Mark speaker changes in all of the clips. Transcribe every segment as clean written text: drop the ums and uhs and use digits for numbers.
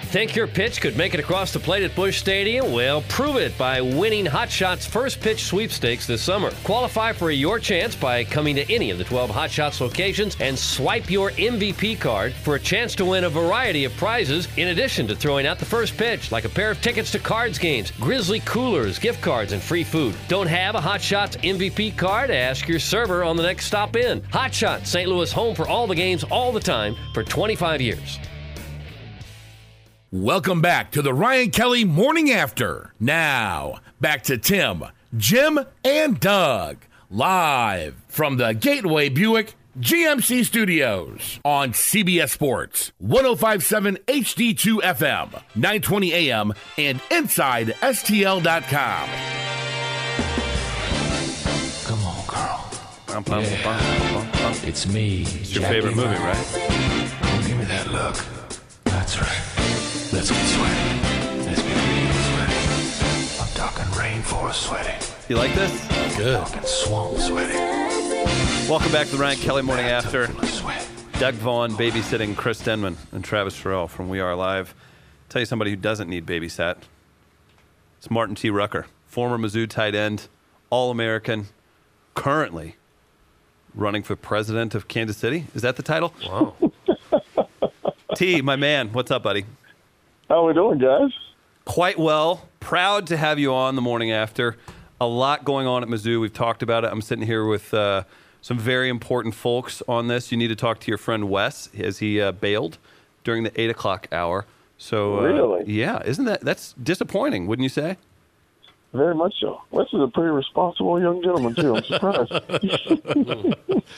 Speaker 1: Think your pitch could make it across the plate at Busch Stadium? Well, prove it by winning Hot Shots First Pitch Sweepstakes this summer. Qualify for your chance by coming to any of the 12 Hot Shots locations and swipe your MVP card for a chance to win a variety of prizes, in addition to throwing out the first pitch, like a pair of tickets to Cards games, Grizzly coolers, gift cards, and free food. Don't have a Hot Shots MVP card? Ask your server on the next stop in. Hot Shots, St. Louis home for all the games all the time for 25 years.
Speaker 2: Welcome back to the Ryan Kelly Morning After. Now, back to Tim, Jim, and Doug, live from the Gateway Buick GMC Studios on CBS Sports, 105.7 HD2 FM, 920 AM, and inside STL.com.
Speaker 3: Come on, girl.
Speaker 4: It's me.
Speaker 3: It's your favorite movie, right?
Speaker 4: Give me that look. That's right. Let's get sweaty. Let's get real sweaty. I'm talking rainforest sweaty.
Speaker 3: You like this?
Speaker 4: Good. I'm talking swamp sweaty.
Speaker 3: Welcome back to the Ryan Kelly Morning After. Doug Vaughn babysitting Chris Denman and Travis Farrell from We Are Live. Tell you somebody who doesn't need babysat. It's Martin T. Rucker, former Mizzou tight end, All-American, currently running for president of Kansas City. Is that the title?
Speaker 1: Wow.
Speaker 3: T, my man, what's up, buddy?
Speaker 5: How we doing, guys?
Speaker 3: Quite well. Proud to have you on the morning after. A lot going on at Mizzou. We've talked about it. I'm sitting here with some very important folks on this. You need to talk to your friend Wes as he bailed during the 8 o'clock hour. So,
Speaker 5: really?
Speaker 3: Yeah. That's disappointing, wouldn't you say?
Speaker 5: Very much so. Wes is a pretty responsible young gentleman, too. I'm surprised.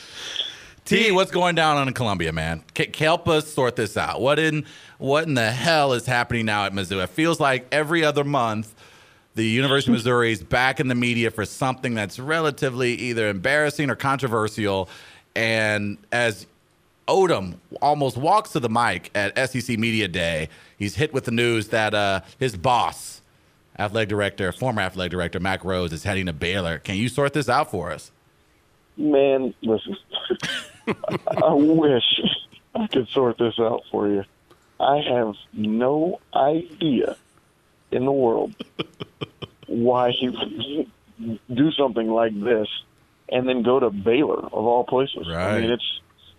Speaker 6: T, what's going down in Columbia, man? Help us sort this out. What in the hell is happening now at Mizzou? It feels like every other month the University of Missouri is back in the media for something that's relatively either embarrassing or controversial. And as Odom almost walks to the mic at SEC Media Day, he's hit with the news that his boss, former athletic director, Mack Rose, is heading to Baylor. Can you sort this out for us?
Speaker 5: Man, listen, I wish I could sort this out for you. I have no idea in the world why he would do something like this and then go to Baylor, of all places.
Speaker 6: Right.
Speaker 5: I mean, it's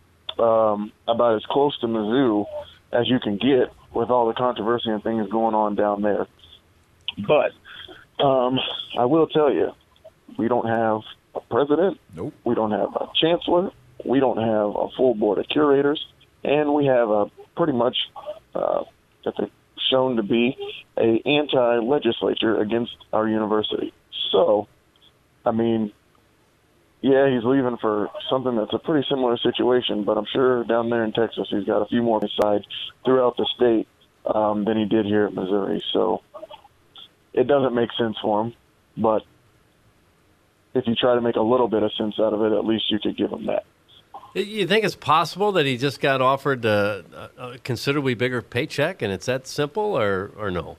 Speaker 5: about as close to Mizzou as you can get with all the controversy and things going on down there. But I will tell you, we don't have a president.
Speaker 6: Nope.
Speaker 5: We don't have a chancellor. We don't have a full board of curators. And we have a pretty much that's shown to be a anti-legislature against our university. So, I mean, yeah, he's leaving for something that's a pretty similar situation, but I'm sure down there in Texas he's got a few more sides throughout the state than he did here at Missouri. So it doesn't make sense for him, but if you try to make a little bit of sense out of it, at least you could give him that.
Speaker 1: You think it's possible that he just got offered a considerably bigger paycheck and it's that simple, or no?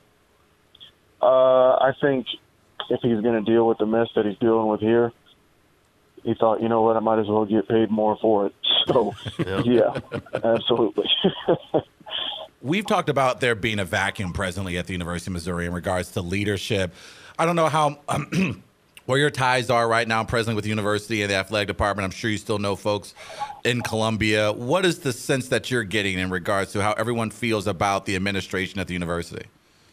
Speaker 5: I think if he's going to deal with the mess that he's dealing with here, he thought, you know what, I might as well get paid more for it. So, yeah, absolutely.
Speaker 6: We've talked about there being a vacuum presently at the University of Missouri in regards to leadership. I don't know how where your ties are right now presently with the university and the athletic department. I'm sure you still know folks in Columbia. What is the sense that you're getting in regards to how everyone feels about the administration at the university?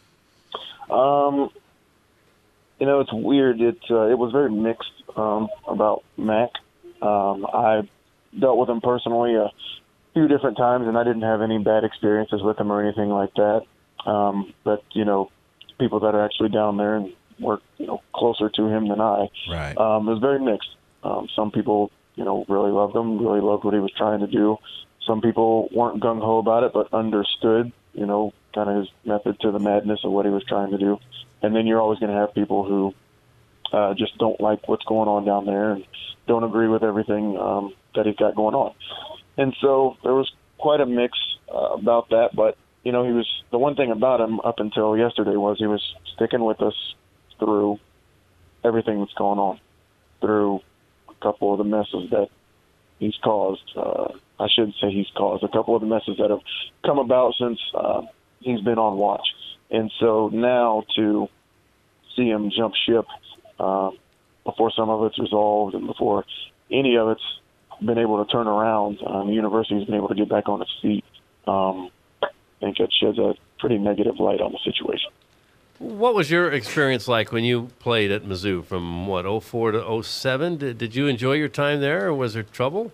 Speaker 5: You know, it's weird. It was very mixed about Mack. I dealt with him personally a few different times, and I didn't have any bad experiences with him or anything like that. But, you know, people that are actually down there and work, you know, closer to him than I.
Speaker 6: Right.
Speaker 5: It was very mixed. Some people, you know, really loved him, really loved what he was trying to do. Some people weren't gung-ho about it, but understood, you know, kind of his method to the madness of what he was trying to do. And then you're always going to have people who just don't like what's going on down there and don't agree with everything that he's got going on. And so there was quite a mix about that. But, you know, the one thing about him up until yesterday was he was sticking with us through everything that's going on, through a couple of the messes that he's caused. I shouldn't say he's caused. A couple of the messes that have come about since he's been on watch. And so now to see him jump ship before some of it's resolved and before any of it's been able to turn around, the university's been able to get back on its feet. I think it sheds a pretty negative light on the situation.
Speaker 1: What was your experience like when you played at Mizzou from, 04 to 07? Did you enjoy your time there, or was there trouble?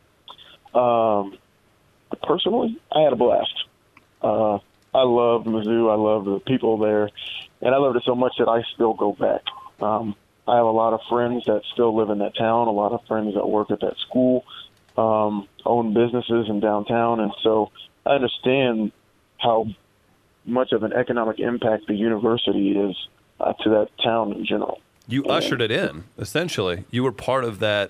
Speaker 5: Personally, I had a blast. I loved Mizzou. I loved the people there. And I loved it so much that I still go back. I have a lot of friends that still live in that town, a lot of friends that work at that school, own businesses in downtown. And so I understand how much of an economic impact the university is to that town in general.
Speaker 3: You ushered it in, essentially. You were part of that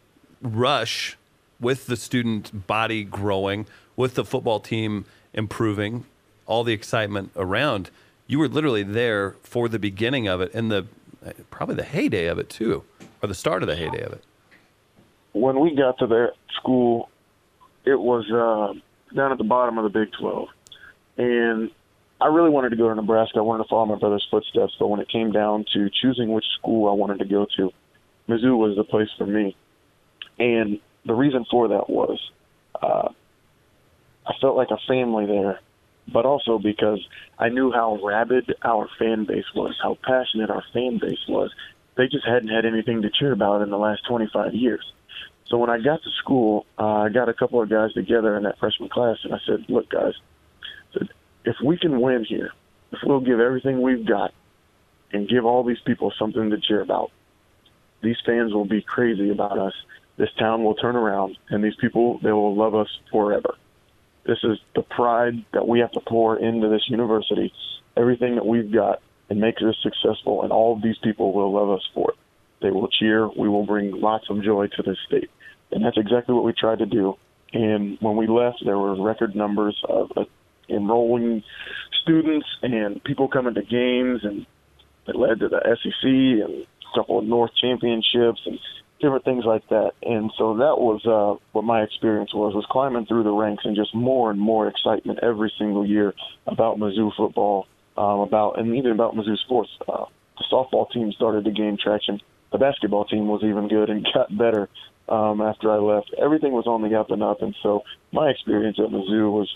Speaker 3: rush with the student body growing, with the football team improving, all the excitement around. You were literally there for the beginning of it and probably the heyday of it too, or the start of the heyday of it.
Speaker 5: When we got to their school, it was down at the bottom of the Big 12. And I really wanted to go to Nebraska. I wanted to follow my brother's footsteps. But when it came down to choosing which school I wanted to go to, Mizzou was the place for me. And the reason for that was I felt like a family there, but also because I knew how rabid our fan base was, how passionate our fan base was. They just hadn't had anything to cheer about in the last 25 years. So when I got to school, I got a couple of guys together in that freshman class, and I said, look, guys, if we can win here, if we'll give everything we've got and give all these people something to cheer about, these fans will be crazy about us. This town will turn around, and these people, they will love us forever. This is the pride that we have to pour into this university, everything that we've got, and make this successful, and all of these people will love us for it. They will cheer. We will bring lots of joy to this state. And that's exactly what we tried to do. And when we left, there were record numbers of enrolling students and people coming to games, and it led to the SEC and a couple of North championships and different things like that. And so that was what my experience was climbing through the ranks and just more and more excitement every single year about Mizzou football, and even about Mizzou sports. The softball team started to gain traction. The basketball team was even good and got better after I left. Everything was on the up and up, and so my experience at Mizzou was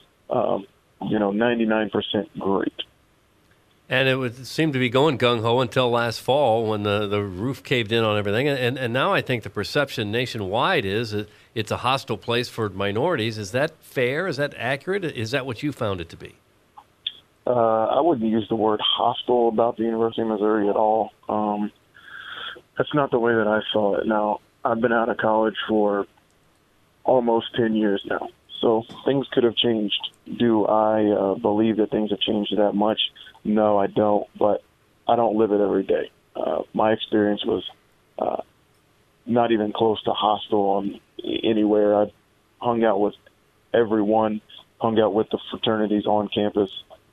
Speaker 5: 99% great.
Speaker 1: And it would seem to be going gung-ho until last fall when the roof caved in on everything. And now I think the perception nationwide is that it's a hostile place for minorities. Is that fair? Is that accurate? Is that what you found it to be?
Speaker 5: I wouldn't use the word hostile about the University of Missouri at all. That's not the way that I saw it. Now, I've been out of college for almost 10 years now. So things could have changed. Do I believe that things have changed that much? No, I don't, but I don't live it every day. My experience was not even close to hostile anywhere. I hung out with everyone, hung out with the fraternities on campus.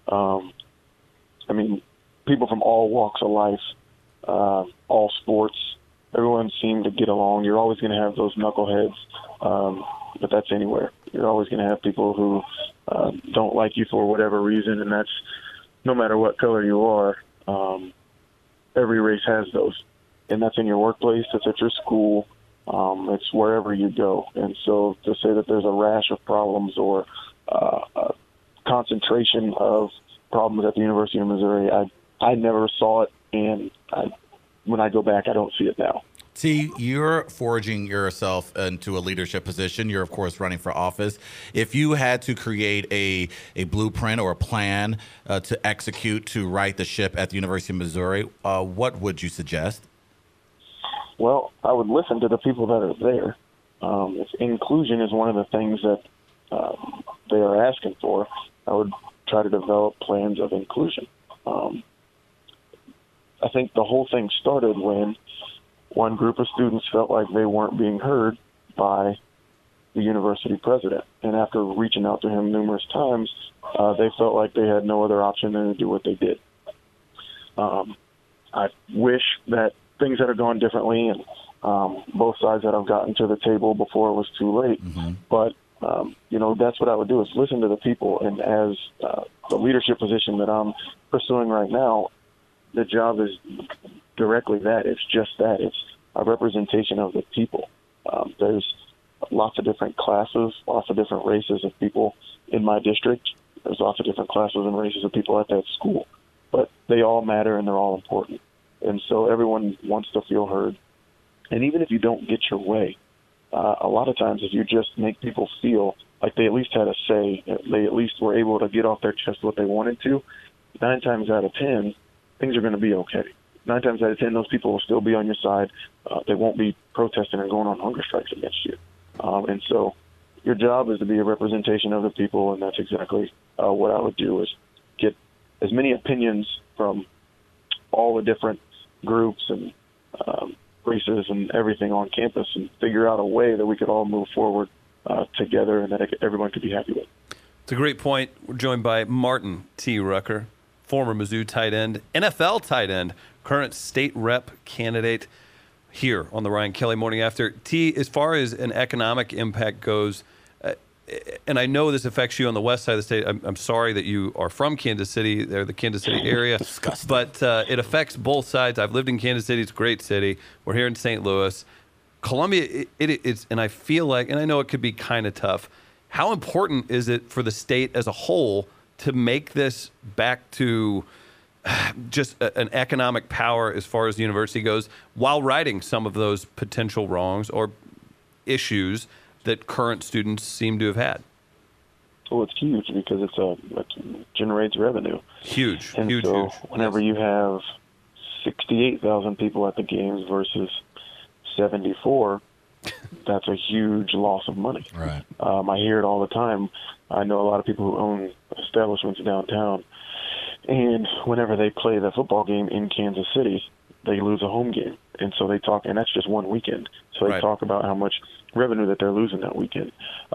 Speaker 5: People from all walks of life, all sports. Everyone seemed to get along. You're always going to have those knuckleheads, but that's anywhere. You're always going to have people who don't like you for whatever reason, and that's no matter what color you are. Every race has those, and that's in your workplace, it's at your school, it's wherever you go. And so to say that there's a rash of problems or a concentration of problems at the University of Missouri, I never saw it, and when I go back, I don't see it now.
Speaker 6: T, you're forging yourself into a leadership position. You're, of course, running for office. If you had to create a blueprint or a plan to execute to right the ship at the University of Missouri, what would you suggest?
Speaker 5: Well, I would listen to the people that are there. If inclusion is one of the things that they are asking for, I would try to develop plans of inclusion. I think the whole thing started when one group of students felt like they weren't being heard by the university president. And after reaching out to him numerous times, they felt like they had no other option than to do what they did. I wish that things had gone differently and both sides had have gotten to the table before it was too late. Mm-hmm. But That's what I would do is listen to the people. And as the leadership position that I'm pursuing right now, the job is directly that. It's just that. It's a representation of the people. There's lots of different classes, lots of different races of people in my district. There's lots of different classes and races of people at that school. But they all matter and they're all important. And so everyone wants to feel heard. And even if you don't get your way, a lot of times if you just make people feel like they at least had a say, they at least were able to get off their chest what they wanted to, 9 times out of 10, things are going to be okay. 9 times out of 10, those people will still be on your side. They won't be protesting and going on hunger strikes against you. And so your job is to be a representation of the people, and that's exactly what I would do, is get as many opinions from all the different groups and races and everything on campus and figure out a way that we could all move forward together and that everyone could be happy with.
Speaker 3: It's a great point. We're joined by Martin T. Rucker, former Mizzou tight end, NFL tight end, current state rep candidate here on the Ryan Kelly Morning After. T, as far as an economic impact goes, and I know this affects you on the west side of the state. I'm sorry that you are from Kansas City. They're the Kansas City area.
Speaker 6: Disgusting.
Speaker 3: But it affects both sides. I've lived in Kansas City. It's a great city. We're here in St. Louis. Columbia, it's, and I feel like, and I know it could be kind of tough, how important is it for the state as a whole to make this back to just an economic power as far as the university goes, while righting some of those potential wrongs or issues that current students seem to have had?
Speaker 5: Well, it's huge because it generates revenue.
Speaker 3: Huge,
Speaker 5: and
Speaker 3: huge,
Speaker 5: so
Speaker 3: huge.
Speaker 5: whenever you have 68,000 people at the games versus 74, that's a huge loss of money.
Speaker 6: Right.
Speaker 5: I hear it all the time. I know a lot of people who own establishments downtown, and whenever they play the football game in Kansas City, they lose a home game. And so they talk, and that's just one weekend. So they
Speaker 3: Right.
Speaker 5: talk about how much revenue that they're losing that weekend.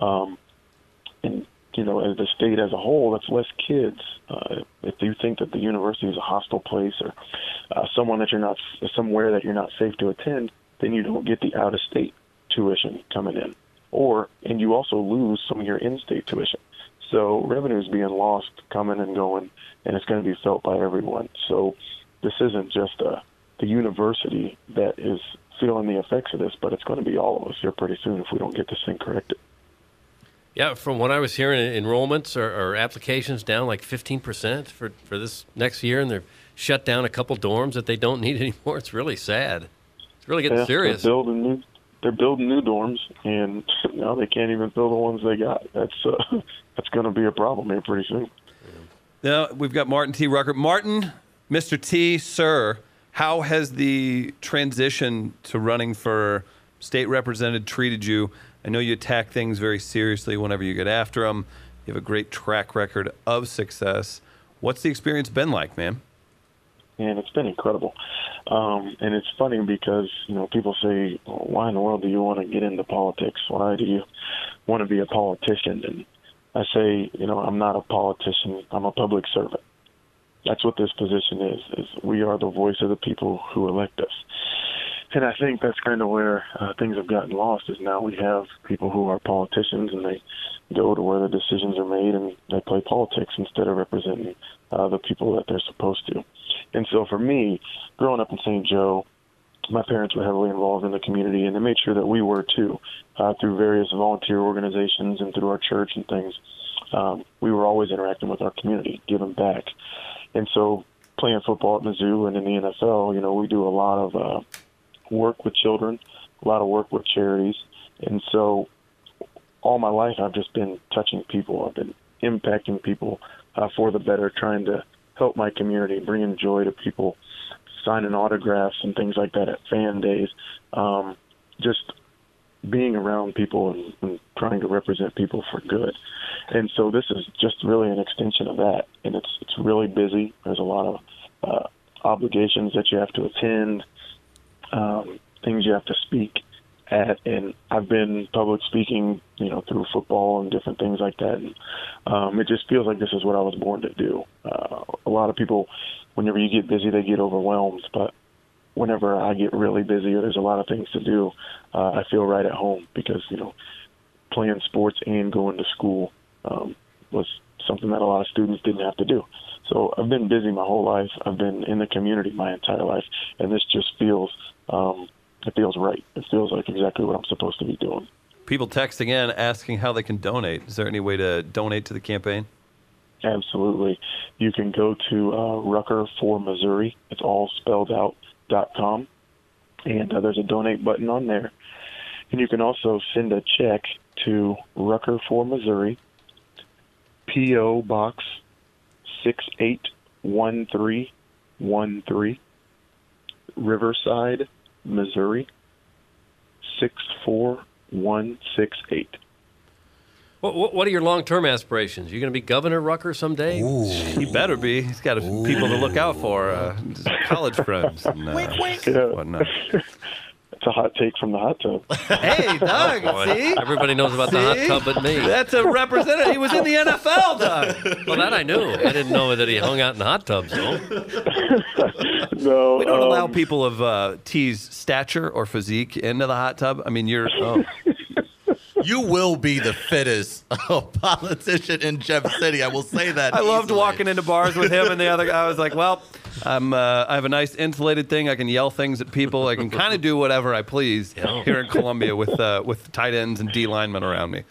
Speaker 5: And, as the state as a whole, that's less kids. If you think that the university is a hostile place or somewhere that you're not safe to attend, then you don't get the out-of-state tuition coming in. And you also lose some of your in-state tuition. So revenue is being lost coming and going, and it's going to be felt by everyone. So this isn't just the university that is feeling the effects of this, but it's going to be all of us here pretty soon if we don't get this thing corrected.
Speaker 1: Yeah, from what I was hearing, enrollments or applications down like 15% for this next year, and they're shut down a couple dorms that they don't need anymore. It's really sad. It's really getting serious.
Speaker 5: They're building new dorms, and now they can't even fill the ones they got. That's going to be a problem here pretty soon.
Speaker 3: Now, we've got Martin T. Rucker. Martin, Mr. T, sir, how has the transition to running for state representative treated you? I know you attack things very seriously whenever you get after them. You have a great track record of success. What's the experience been like, man?
Speaker 5: And it's been incredible. And it's funny because, people say, well, why in the world do you want to get into politics? Why do you want to be a politician? And I say, I'm not a politician. I'm a public servant. That's what this position is we are the voice of the people who elect us. And I think that's kind of where things have gotten lost, is now we have people who are politicians and they go to where the decisions are made and they play politics instead of representing the people that they're supposed to. And so for me, growing up in St. Joe, my parents were heavily involved in the community, and they made sure that we were too, through various volunteer organizations and through our church and things. We were always interacting with our community, giving back. And so playing football at Mizzou and in the NFL, we do a lot of work with children, a lot of work with charities. And so all my life I've just been touching people. I've been impacting people for the better, trying to help my community, bringing joy to people, signing autographs and things like that at fan days, just being around people and trying to represent people for good. And so this is just really an extension of that. And it's really busy. There's a lot of obligations that you have to attend, things you have to speak at. And I've been public speaking, through football and different things like that. And it just feels like this is what I was born to do. A lot of people, whenever you get busy, they get overwhelmed. But whenever I get really busy or there's a lot of things to do, I feel right at home because, playing sports and going to school was something that a lot of students didn't have to do. So I've been busy my whole life. I've been in the community my entire life, and this just feels it feels right. It feels like exactly what I'm supposed to be doing.
Speaker 3: People texting in asking how they can donate. Is there any way to donate to the campaign?
Speaker 5: Absolutely. You can go to Rucker for Missouri. It's all spelled out.com. And there's a donate button on there. And you can also send a check to Rucker for Missouri, P.O. Box 681313, Riverside, Missouri 64168.
Speaker 1: What are your long-term aspirations? You going to be Governor Rucker someday?
Speaker 3: He better be. He's got people to look out for, college friends and whatnot.
Speaker 5: It's a hot take from the hot tub.
Speaker 3: Hey, Doug, see?
Speaker 1: Everybody knows about the hot tub but me.
Speaker 3: That's a representative. He was in the NFL, Doug.
Speaker 1: Well, that I knew. I didn't know that he hung out in hot tubs, though.
Speaker 5: No,
Speaker 3: We don't allow people of T's stature or physique into the hot tub. I mean, you're...
Speaker 6: You will be the fittest politician in Jeff City. I will say that.
Speaker 3: I loved
Speaker 6: easily.
Speaker 3: walking into bars with him and the other guy. I was like, well, I have a nice insulated thing. I can yell things at people. I can kind of do whatever I please here in Columbia with tight ends and D linemen around me.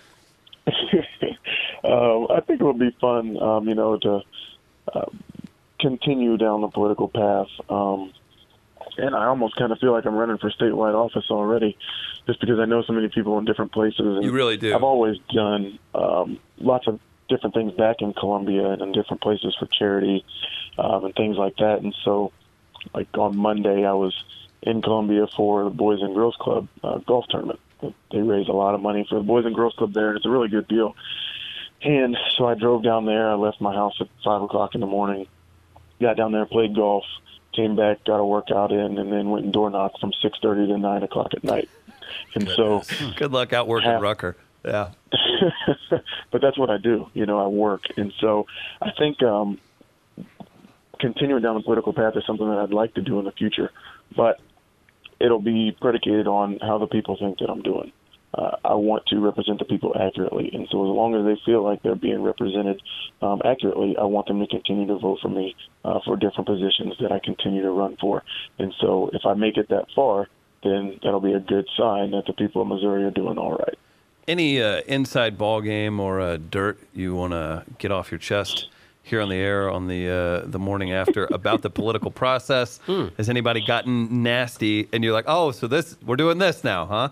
Speaker 5: I think it would be fun, to continue down the political path. And I almost kind of feel like I'm running for statewide office already, just because I know so many people in different places. And
Speaker 3: you really do.
Speaker 5: I've always done lots of different things back in Columbia and in different places for charity and things like that. And so, like on Monday, I was in Columbia for the Boys and Girls Club golf tournament. They raise a lot of money for the Boys and Girls Club there, and it's a really good deal. And so I drove down there. I left my house at 5 o'clock in the morning, got down there, played golf, came back, got a workout in, and then went and door knocked from 6:30 to 9 o'clock at night. And so,
Speaker 3: good luck out working Rucker. Yeah.
Speaker 5: But that's what I do. I work. And so I think continuing down the political path is something that I'd like to do in the future. But it'll be predicated on how the people think that I'm doing. I want to represent the people accurately. And so as long as they feel like they're being represented accurately, I want them to continue to vote for me for different positions that I continue to run for. And so if I make it that far, then that'll be a good sign that the people of Missouri are doing all right.
Speaker 3: Any inside ball game or dirt you want to get off your chest here on the air on the morning after about the political process? Has anybody gotten nasty and you're like, oh, so we're doing this now, huh?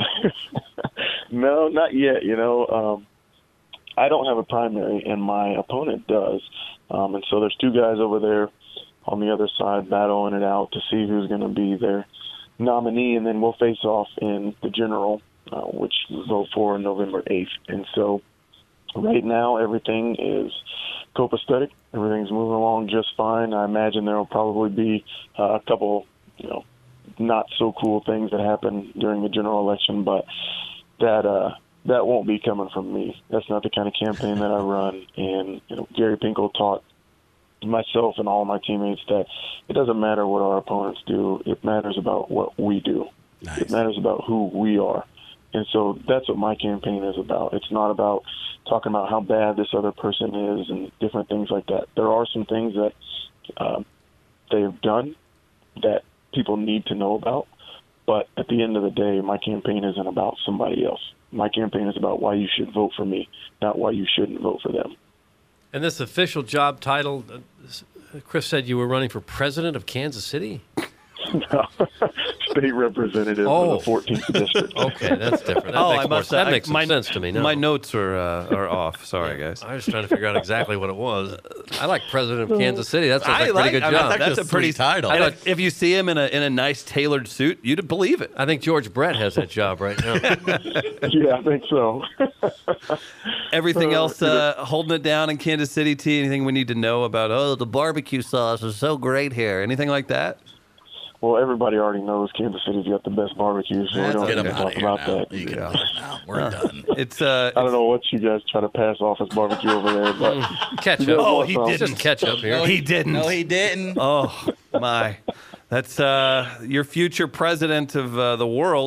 Speaker 5: No, not yet. I don't have a primary, and my opponent does. And so there's two guys over there on the other side battling it out to see who's going to be their nominee, and then we'll face off in the general, which we vote for on November 8th. And so right now everything is copacetic. Everything's moving along just fine. I imagine there will probably be a couple, not so cool things that happen during the general election, but that won't be coming from me. That's not the kind of campaign that I run. And Gary Pinkel taught myself and all my teammates that it doesn't matter what our opponents do. It matters about what we do. Nice. It matters about who we are. And so that's what my campaign is about. It's not about talking about how bad this other person is and different things like that. There are some things that they've done that people need to know about. But at the end of the day, my campaign isn't about somebody else. My campaign is about why you should vote for me, not why you shouldn't vote for them.
Speaker 1: And this official job title, Chris said you were running for president of Kansas City?
Speaker 5: No, state representative of the 14th district.
Speaker 1: Okay, that's different. That makes more sense to me now.
Speaker 3: My notes are off. Sorry, guys.
Speaker 1: I was trying to figure out exactly what it was. I like president of Kansas City. That sounds like a pretty good job.
Speaker 3: That's a pretty
Speaker 6: title.
Speaker 3: If you see him in a nice tailored suit, you'd believe it.
Speaker 1: I think George Brett has that job right now.
Speaker 5: Yeah, I think so.
Speaker 3: Everything else holding it down in Kansas City, T? Anything we need to know about, the barbecue sauce is so great here? Anything like that?
Speaker 5: Well, everybody already knows Kansas City's got the best barbecue, so we don't need to talk about that.
Speaker 6: We're done.
Speaker 3: It's
Speaker 5: I don't know what you guys try to pass off as barbecue over there, but
Speaker 1: ketchup.
Speaker 3: Oh, he didn't.
Speaker 1: Just ketchup here.
Speaker 3: No, he didn't.
Speaker 6: No, he didn't.
Speaker 3: Oh my, that's your future president of the world.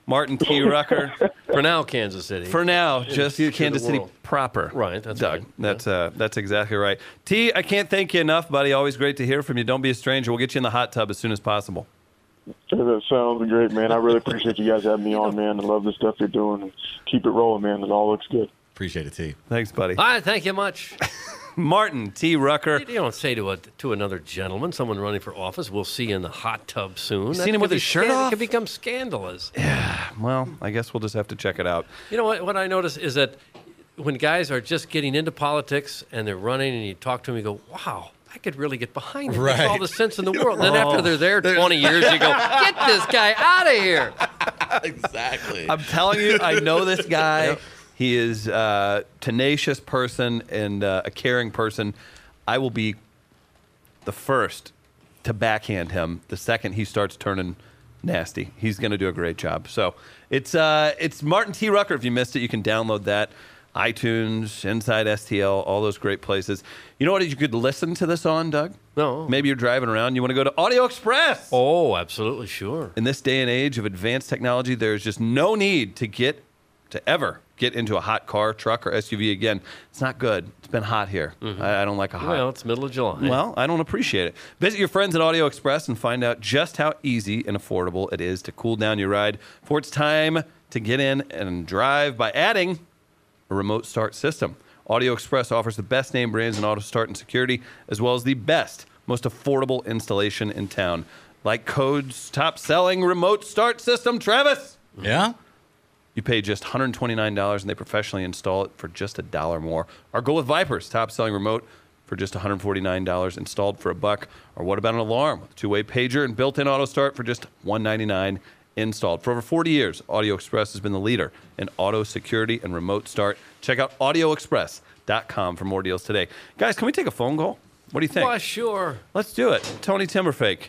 Speaker 3: Martin T. Rucker.
Speaker 1: For now, Kansas City.
Speaker 3: For now,
Speaker 1: In the
Speaker 3: just
Speaker 1: future of
Speaker 3: Kansas
Speaker 1: the
Speaker 3: City
Speaker 1: world.
Speaker 3: proper.
Speaker 1: Right, that's
Speaker 3: Doug.
Speaker 1: right.
Speaker 3: That's exactly right. T, I can't thank you enough, buddy. Always great to hear from you. Don't be a stranger. We'll get you in the hot tub as soon as possible.
Speaker 5: That sounds great, man. I really appreciate you guys having me on, man. I love the stuff you're doing. And keep it rolling, man. It all looks good.
Speaker 6: Appreciate it, T.
Speaker 3: Thanks, buddy.
Speaker 1: All right, thank you much.
Speaker 3: Martin T. Rucker.
Speaker 1: You don't say to another gentleman, someone running for office, we'll see you in the hot tub soon.
Speaker 3: Seen him with his shirt off?
Speaker 1: It could become scandalous.
Speaker 3: Well, I guess we'll just have to check it out.
Speaker 1: You know what I notice is that when guys are just getting into politics and they're running and you talk to them, you go, wow, I could really get behind it. Makes all
Speaker 6: Right.
Speaker 1: the sense in the world. And then after they're there 20 years, you go, get this guy out of here.
Speaker 6: Exactly.
Speaker 3: I'm telling you, I know this guy. He is a tenacious person and a caring person. I will be the first to backhand him the second he starts turning nasty. He's going to do a great job. So it's Martin T. Rucker. If you missed it, you can download that. iTunes, Inside STL, all those great places. You know what you could listen to this on, Doug?
Speaker 1: No.
Speaker 3: Maybe you're driving around. You want to go to Audio Express.
Speaker 1: Oh, absolutely, sure.
Speaker 3: In this day and age of advanced technology, there's just no need to ever get into a hot car, truck, or SUV again. It's not good. It's been hot here. I don't like a hot.
Speaker 1: Well, it's middle of July.
Speaker 3: Well, I don't appreciate it. Visit your friends at Audio Express and find out just how easy and affordable it is to cool down your ride before it's time to get in and drive by adding a remote start system. Audio Express offers the best name brands in auto start and security, as well as the best, most affordable installation in town. Like Code's top-selling remote start system, Travis.
Speaker 6: Yeah?
Speaker 3: You pay just $129 and they professionally install it for just $1 more. Or go with Viper's top-selling remote for just $149 installed for $1. Or what about an alarm with a two-way pager and built-in auto start for just $199 installed. For over 40 years, Audio Express has been the leader in auto security and remote start. Check out audioexpress.com for more deals today. Guys, can we take a phone call? What do you think?
Speaker 1: Well, sure.
Speaker 3: Let's do it. Tony Timberfake.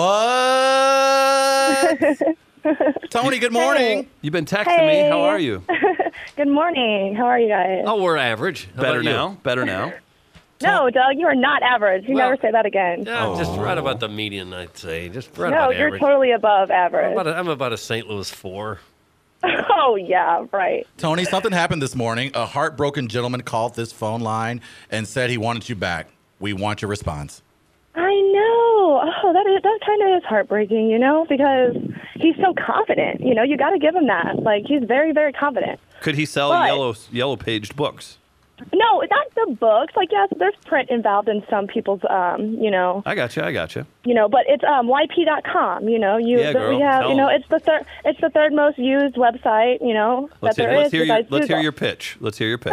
Speaker 6: What? Tony, good morning.
Speaker 3: You've been texting me. How are you?
Speaker 7: Good morning. How are you guys?
Speaker 1: Oh, we're average. How
Speaker 3: Better
Speaker 1: about you?
Speaker 3: now? Better now?
Speaker 7: No, Doug, you are not average. You
Speaker 1: Well-
Speaker 7: never say that again.
Speaker 1: Yeah, just right about the median, I'd say. Just right
Speaker 7: No,
Speaker 1: about
Speaker 7: you're
Speaker 1: average.
Speaker 7: totally above average.
Speaker 1: I'm about a St. Louis 4.
Speaker 7: Oh, yeah, right.
Speaker 6: Tony, something happened this morning. A heartbroken gentleman called this phone line and said he wanted you back. We want your response.
Speaker 7: I know. Oh, that kind of is heartbreaking, because he's so confident. You got to give him that. Like, he's very, very confident.
Speaker 3: Could he sell
Speaker 7: But-
Speaker 3: yellow paged books?
Speaker 7: No, not the books. Like, yes, there's print involved in some people's,
Speaker 3: I got you.
Speaker 7: but it's YP.com.
Speaker 3: Yeah, girl,
Speaker 7: we have,
Speaker 3: tell 'em.
Speaker 7: it's the third most used website.
Speaker 3: Let's
Speaker 7: that there
Speaker 3: hear,
Speaker 7: is.
Speaker 3: let's hear,
Speaker 7: besides
Speaker 3: let's hear
Speaker 7: Google.
Speaker 3: your pitch. Let's hear your pitch.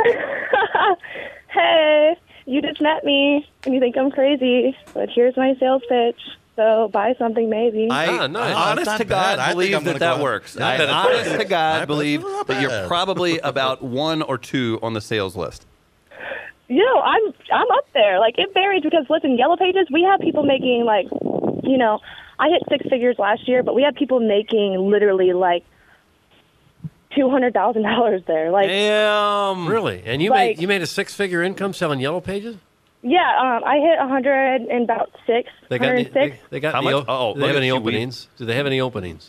Speaker 7: Hey, you just met me and you think I'm crazy, but here's my sales pitch. So buy something maybe.
Speaker 1: Ah, nice.
Speaker 3: honest
Speaker 6: That's
Speaker 3: to
Speaker 6: not
Speaker 3: God,
Speaker 6: bad. I think
Speaker 3: believe
Speaker 6: I'm
Speaker 3: that
Speaker 6: gonna
Speaker 3: that
Speaker 6: go-
Speaker 3: works.
Speaker 6: Not
Speaker 3: I
Speaker 6: bad.
Speaker 3: honest to God
Speaker 6: Not
Speaker 3: believe
Speaker 6: bad.
Speaker 3: that you're probably about 1 or 2 on the sales list.
Speaker 7: I'm up there. Like, it varies because listen, Yellow Pages, we have people making I hit 6 figures last year, but we had people making literally like $200,000 there. Like,
Speaker 3: Damn.
Speaker 1: Really? And you
Speaker 7: Like-
Speaker 1: made a 6-figure income selling Yellow Pages?
Speaker 7: yeah, I hit 100 and about 6.
Speaker 1: They got
Speaker 7: 106.
Speaker 1: they got
Speaker 3: How
Speaker 1: the
Speaker 3: much? Oh,
Speaker 1: do
Speaker 3: look
Speaker 1: they have
Speaker 3: at
Speaker 1: any
Speaker 3: you,
Speaker 1: openings? Do they have any openings?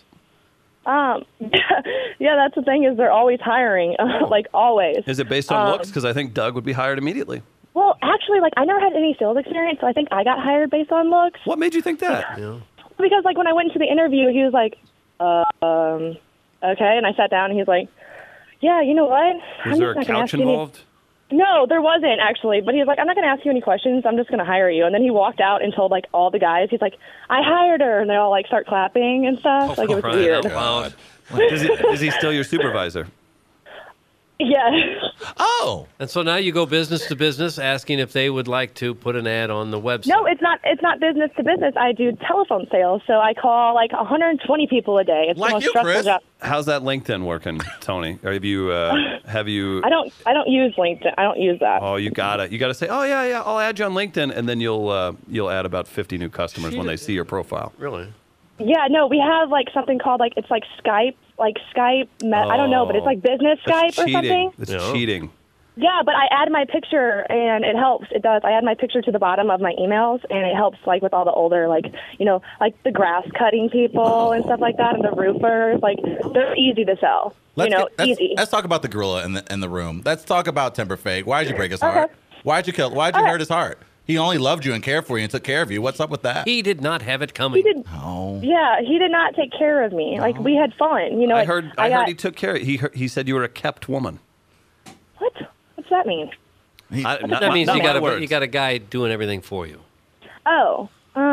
Speaker 7: Yeah, that's the thing is they're always hiring, like always.
Speaker 3: Is it based on looks? Because I think Doug would be hired immediately.
Speaker 7: Well, actually, I never had any sales experience, so I think I got hired based on looks.
Speaker 3: What made you think that?
Speaker 1: Yeah.
Speaker 7: Because when I went to the interview, he was like, okay, and I sat down, and he's like, yeah, you know what?
Speaker 3: Was there a couch involved?
Speaker 7: No, there wasn't actually. But he was like, I'm not going to ask you any questions. I'm just going to hire you. And then he walked out and told all the guys. He's like, I hired her, and they all start clapping and stuff. It was
Speaker 1: Crying
Speaker 7: weird.
Speaker 1: out loud.
Speaker 3: Is he still your supervisor?
Speaker 7: Yeah.
Speaker 6: Oh.
Speaker 1: And so now you go business to business, asking if they would like to put an ad on the website.
Speaker 7: No, it's not. It's not business to business. I do telephone sales, so I call 120 people a day. It's
Speaker 6: Like
Speaker 7: the most
Speaker 6: you,
Speaker 7: stressful
Speaker 6: Chris.
Speaker 7: job.
Speaker 3: How's that LinkedIn working, Tony? Or have you?
Speaker 7: I don't use LinkedIn. I don't use that.
Speaker 3: Oh, you gotta say, oh yeah, I'll add you on LinkedIn, and then you'll add about 50 new customers when they see your profile.
Speaker 1: Really?
Speaker 7: Yeah, no, we have something called it's Skype, I don't know, but it's business
Speaker 3: That's
Speaker 7: Skype or
Speaker 3: cheating.
Speaker 7: something.
Speaker 3: That's
Speaker 1: Yeah.
Speaker 3: cheating.
Speaker 7: Yeah, but I add my picture, and it helps. It does. I add my picture to the bottom of my emails, and it helps, like, with all the older, like, you know, like the grass cutting people and stuff like that, and the roofers. Like, they're easy to sell. Easy.
Speaker 6: Let's talk about the gorilla in the room. Let's talk about Timber Fake. Why did you break his heart? Why'd you hurt his heart? He only loved you and cared for you and took care of you. What's up with that?
Speaker 1: He did not have it coming.
Speaker 7: Yeah, he did not take care of me. Like, we had fun. You know,
Speaker 3: I heard he took care of you. He said you were a kept woman.
Speaker 7: What? What's that mean?
Speaker 1: That means you got a guy doing everything for you.
Speaker 7: Oh,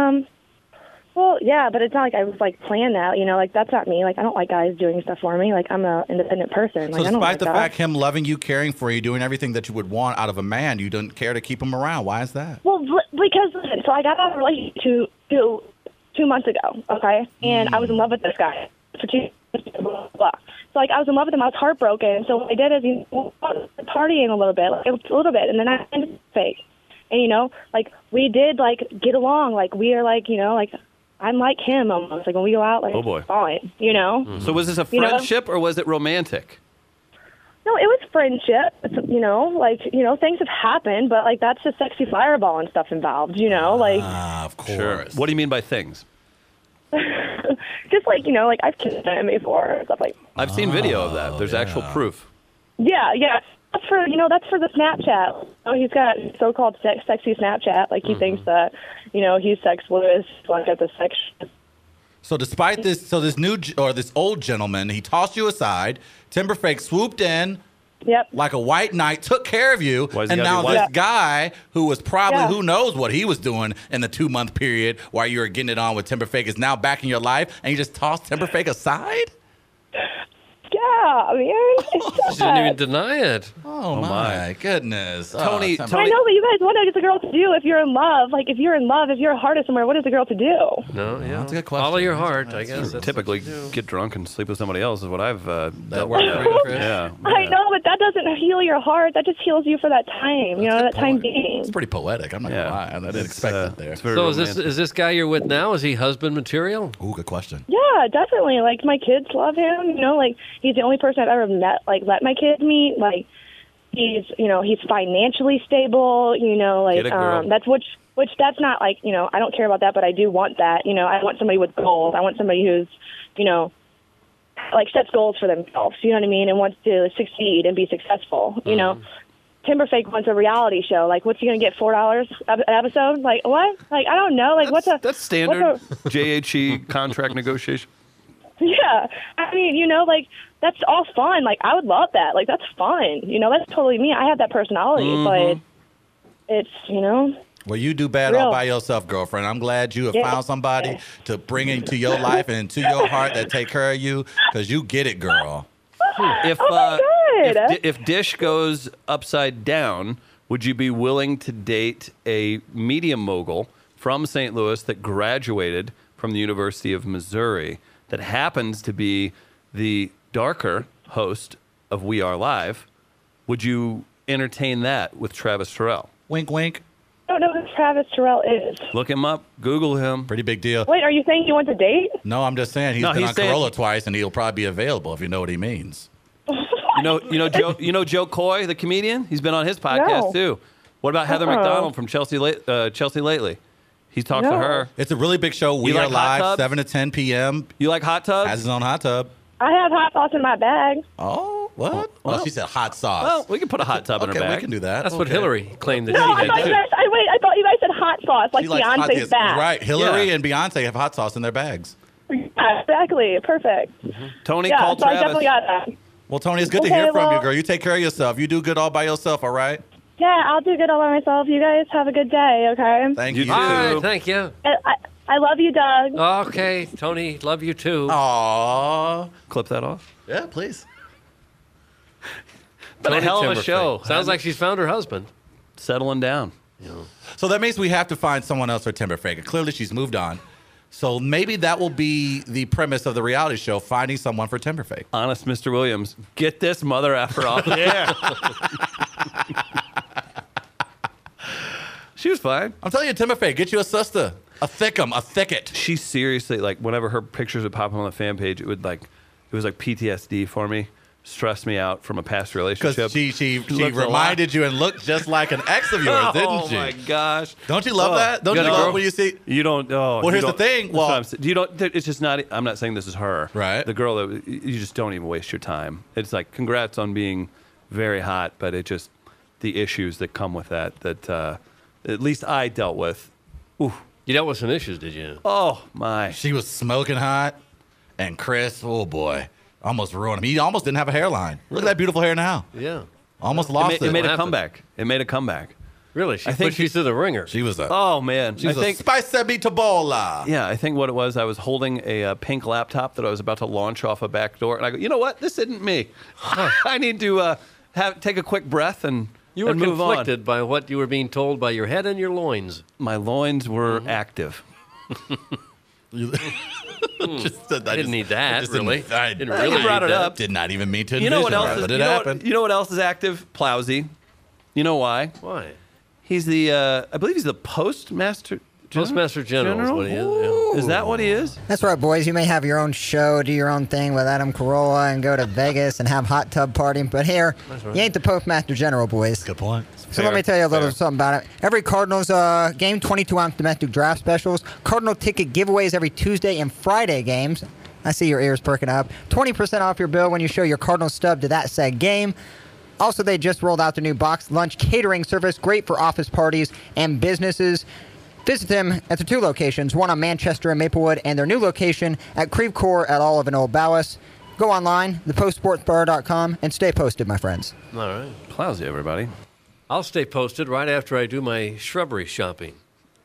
Speaker 7: well, yeah, but it's not like I was, like, planned that, you know, like, that's not me. Like, I don't like guys doing stuff for me. Like, I'm an independent person. Like,
Speaker 6: So
Speaker 7: I don't
Speaker 6: despite
Speaker 7: like
Speaker 6: the
Speaker 7: that.
Speaker 6: fact him loving you, caring for you, doing everything that you would want out of a man, you didn't care to keep him around. Why is that?
Speaker 7: Well, because, listen, so I got out of a relationship two months ago, okay? And I was in love with this guy for 2 months, blah, blah. So, like, I was in love with him. I was heartbroken. So what I did is, you know, partying a little bit, and then I ended fake. And, you know, like, we did, like, get along. Like, we are, like, you know, like, I'm like him almost. Like, when we go out, like,
Speaker 3: Oh, boy.
Speaker 7: it's fine, you know?
Speaker 3: So was this a
Speaker 7: You know?
Speaker 3: friendship or was it romantic?
Speaker 7: No, it was friendship. It's, you know, like, you know, things have happened, but, like, that's just sexy fireball and stuff involved, you know? Like,
Speaker 6: Of course.
Speaker 3: Sure. What do you mean by things?
Speaker 7: just like, you know, like, I've kissed him before and stuff like
Speaker 3: I've seen video of that. There's actual proof.
Speaker 7: Yeah. That's for, you know, that's for the Snapchat. Oh, he's got so-called sexy Snapchat. Like, he thinks that, you know, he's sexless, like, at the sex.
Speaker 6: So despite this, this old gentleman, he tossed you aside. Timber Fake swooped in.
Speaker 7: Yep.
Speaker 6: Like a white knight, took care of you,
Speaker 3: Why is he
Speaker 6: and
Speaker 3: gotta
Speaker 6: now
Speaker 3: be
Speaker 6: this
Speaker 3: white?
Speaker 6: guy who was probably,
Speaker 7: Yeah.
Speaker 6: who knows what he was doing in the 2-month period while you were getting it on with Timber Fake is now back in your life, and you just tossed Timber Fake aside?
Speaker 7: Yeah, man. It's
Speaker 1: She didn't even deny it.
Speaker 6: Oh,
Speaker 3: my.
Speaker 6: my goodness.
Speaker 3: Tony-
Speaker 6: Timber-
Speaker 7: I
Speaker 3: Tony-
Speaker 7: know, but you guys, what is a girl to do if you're in love? Like, if you're in love, if your heart is somewhere, what is a girl to do?
Speaker 1: No, yeah.
Speaker 6: That's a good question.
Speaker 1: Follow your heart, I guess. That's
Speaker 3: Typically,
Speaker 1: what you do.
Speaker 3: get drunk and sleep with somebody else is what I've
Speaker 6: That
Speaker 3: dealt
Speaker 6: worked
Speaker 3: with.
Speaker 6: for you, Chris?
Speaker 3: Yeah.
Speaker 7: I know, but that doesn't heal your heart. That just heals you for that time, you know, that time being.
Speaker 6: It's pretty poetic. I'm not
Speaker 3: Yeah.
Speaker 6: gonna lie. I didn't expect that there.
Speaker 3: It's very
Speaker 1: So
Speaker 3: romantic.
Speaker 1: is this guy you're with now? Is he husband material?
Speaker 6: Ooh, good question.
Speaker 7: Yeah, definitely. Like, my kids love him. You know, like, he's the only person I've ever met, like, let my kids meet. Like, he's, you know, he's financially stable. You know, like,
Speaker 3: Get it, girl.
Speaker 7: that's which that's not, like, you know, I don't care about that, but I do want that. You know, I want somebody with goals. I want somebody who's, you know, like, sets goals for themselves. You know what I mean? And wants to succeed and be successful. You know. Timber Fake wants a reality show. Like, what's he gonna get? $4 an episode? Like, what? Like, I don't know. Like,
Speaker 3: That's standard JHE contract negotiation.
Speaker 7: Yeah, I mean, you know, like, that's all fun. Like, I would love that. Like, that's fun. You know, that's totally me. I have that personality, but it's, you know.
Speaker 6: Well, you do bad
Speaker 7: Real.
Speaker 6: all by yourself, girlfriend. I'm glad you have
Speaker 7: Yeah.
Speaker 6: found somebody to bring into your life and into your heart that take care of you, because you get it, girl.
Speaker 3: If,
Speaker 7: Oh my God.
Speaker 3: if Dish goes upside down, would you be willing to date a media mogul from St. Louis that graduated from the University of Missouri that happens to be the darker host of We Are Live? Would you entertain that with Travis Terrell?
Speaker 6: Wink, wink.
Speaker 7: I don't know who Travis Terrell is.
Speaker 3: Look him up. Google him.
Speaker 6: Pretty big deal.
Speaker 7: Wait, are you saying you want to date?
Speaker 6: No, I'm just saying he's
Speaker 3: No,
Speaker 6: been
Speaker 3: he's
Speaker 6: on
Speaker 3: saying-
Speaker 6: Corolla twice, and he'll probably be available if you know what he means.
Speaker 3: You know Joe Coy, the comedian? He's been on his podcast
Speaker 7: No.
Speaker 3: too. What about Heather McDonald from Chelsea Lately? He's talked to
Speaker 7: No.
Speaker 3: her.
Speaker 6: It's a really big show. We
Speaker 3: You
Speaker 6: are
Speaker 3: like hot
Speaker 6: live,
Speaker 3: tubs?
Speaker 6: 7 to 10 p.m.
Speaker 3: You like hot tubs?
Speaker 6: Has his own hot tub.
Speaker 7: I have hot sauce in my bag.
Speaker 6: Oh, what?
Speaker 3: well-
Speaker 6: she said hot sauce.
Speaker 3: Well, we can put a hot tub in
Speaker 6: okay,
Speaker 3: her bag.
Speaker 6: we can do that.
Speaker 1: That's what
Speaker 6: Okay.
Speaker 1: Hillary claimed that
Speaker 7: No, I
Speaker 1: she
Speaker 7: thought
Speaker 1: had.
Speaker 7: you guys. I thought you guys said hot sauce, like
Speaker 6: She likes hot
Speaker 7: Beyonce's
Speaker 6: sauce.
Speaker 7: bag.
Speaker 6: Right. Hillary
Speaker 3: Yeah.
Speaker 6: and Beyonce have hot sauce in their bags.
Speaker 7: Yeah, exactly. Perfect.
Speaker 3: Tony,
Speaker 7: Yeah,
Speaker 3: call
Speaker 7: so I
Speaker 3: Travis.
Speaker 7: definitely got that.
Speaker 6: Well, Tony, it's good to
Speaker 7: Okay,
Speaker 6: hear from you,
Speaker 7: well-
Speaker 6: girl. You take care of yourself. You do good all by yourself, all right?
Speaker 7: Yeah, I'll do good all by myself. You guys have a good day, okay?
Speaker 6: Thank
Speaker 3: You
Speaker 6: you.
Speaker 3: too.
Speaker 1: All right, thank you.
Speaker 7: I love you, Doug.
Speaker 1: Okay, Tony, love you too.
Speaker 6: Aw.
Speaker 3: Clip that off.
Speaker 6: Yeah, please.
Speaker 3: But a
Speaker 1: Tony
Speaker 3: hell of a
Speaker 1: Timberfake.
Speaker 3: show.
Speaker 1: Sounds like she's found her husband.
Speaker 3: Settling down.
Speaker 6: So that means we have to find someone else for Timber Fake. Clearly, she's moved on. So maybe that will be the premise of the reality show, finding someone for Timber Fake.
Speaker 3: Honest Mr. Williams, get this mother effer off the air. She was fine.
Speaker 6: I'm telling you, Timber Fake, get you a sister. A thickum, a thicket.
Speaker 3: She seriously, like, whenever her pictures would pop up on the fan page, it was like PTSD for me. stressed me out from a past
Speaker 6: Because
Speaker 3: relationship.
Speaker 6: she
Speaker 3: looked a lot-
Speaker 6: reminded you and looked just like an ex of yours, didn't she?
Speaker 3: Oh my gosh!
Speaker 6: Don't you love that? Don't
Speaker 3: you
Speaker 6: you
Speaker 3: got a
Speaker 6: love
Speaker 3: girl?
Speaker 6: when you see?
Speaker 3: You don't. Oh,
Speaker 6: Well,
Speaker 3: you
Speaker 6: here's the
Speaker 3: don't-
Speaker 6: thing.
Speaker 3: that's what
Speaker 6: Well-
Speaker 3: I'm saying. You don't. It's just not. I'm not saying this is her.
Speaker 6: Right.
Speaker 3: The girl that you just don't even waste your time. It's like congrats on being very hot, but it just the issues that come with that. That at least I dealt with. Ooh.
Speaker 1: You dealt with some issues, did you?
Speaker 3: Oh my!
Speaker 6: She was smoking hot, and Chris, oh boy, almost ruined him. He almost didn't have a hairline. Look at that beautiful hair now.
Speaker 1: Yeah.
Speaker 6: Almost lost
Speaker 3: It made
Speaker 1: What
Speaker 3: a
Speaker 1: happened?
Speaker 3: comeback. It made a comeback.
Speaker 1: Really? She
Speaker 3: I think
Speaker 1: pushed you
Speaker 3: she-
Speaker 1: through the ringer.
Speaker 6: She was a.
Speaker 3: Oh man!
Speaker 6: She was
Speaker 3: I think.
Speaker 6: a spicy bitobola.
Speaker 3: Yeah, I think what it was, I was holding a pink laptop that I was about to launch off a back door, and I go, you know what? This isn't me. I need to take a quick breath and
Speaker 1: You were
Speaker 3: and move
Speaker 1: conflicted by what you were being told by your head and your loins.
Speaker 3: on. My loins were active.
Speaker 1: I didn't need that, really.
Speaker 6: I
Speaker 1: Didn't really
Speaker 3: brought
Speaker 1: need
Speaker 3: it
Speaker 1: that.
Speaker 3: up.
Speaker 6: did not even mean to
Speaker 3: You know what
Speaker 6: envision
Speaker 3: else?
Speaker 6: that,
Speaker 3: Is,
Speaker 6: but
Speaker 3: you,
Speaker 6: it
Speaker 3: know
Speaker 6: happened.
Speaker 3: what, you know what else is active? Plowsy. You know why?
Speaker 1: Why?
Speaker 3: He's the I believe he's the postmaster.
Speaker 1: Postmaster General is what he is.
Speaker 3: Is that what he is?
Speaker 8: That's right, boys. You may have your own show, do your own thing with Adam Carolla, and go to Vegas and have hot tub party. But here, you ain't the Postmaster General, boys.
Speaker 6: Good point.
Speaker 8: So let me tell you a little
Speaker 3: Fair.
Speaker 8: something about it. Every Cardinals game, 22-ounce domestic draft specials, Cardinal ticket giveaways every Tuesday and Friday games. I see your ears perking up. 20% off your bill when you show your Cardinal stub to that said game. Also, they just rolled out the new box lunch catering service, great for office parties and businesses. Visit them at their two locations, one on Manchester and Maplewood, and their new location at Creve Coeur at Olive and Old Bowis. Go online, thepostsportsbar.com, and stay posted, my friends.
Speaker 1: All right.
Speaker 3: Plowsy, everybody.
Speaker 1: I'll stay posted right after I do my shrubbery shopping.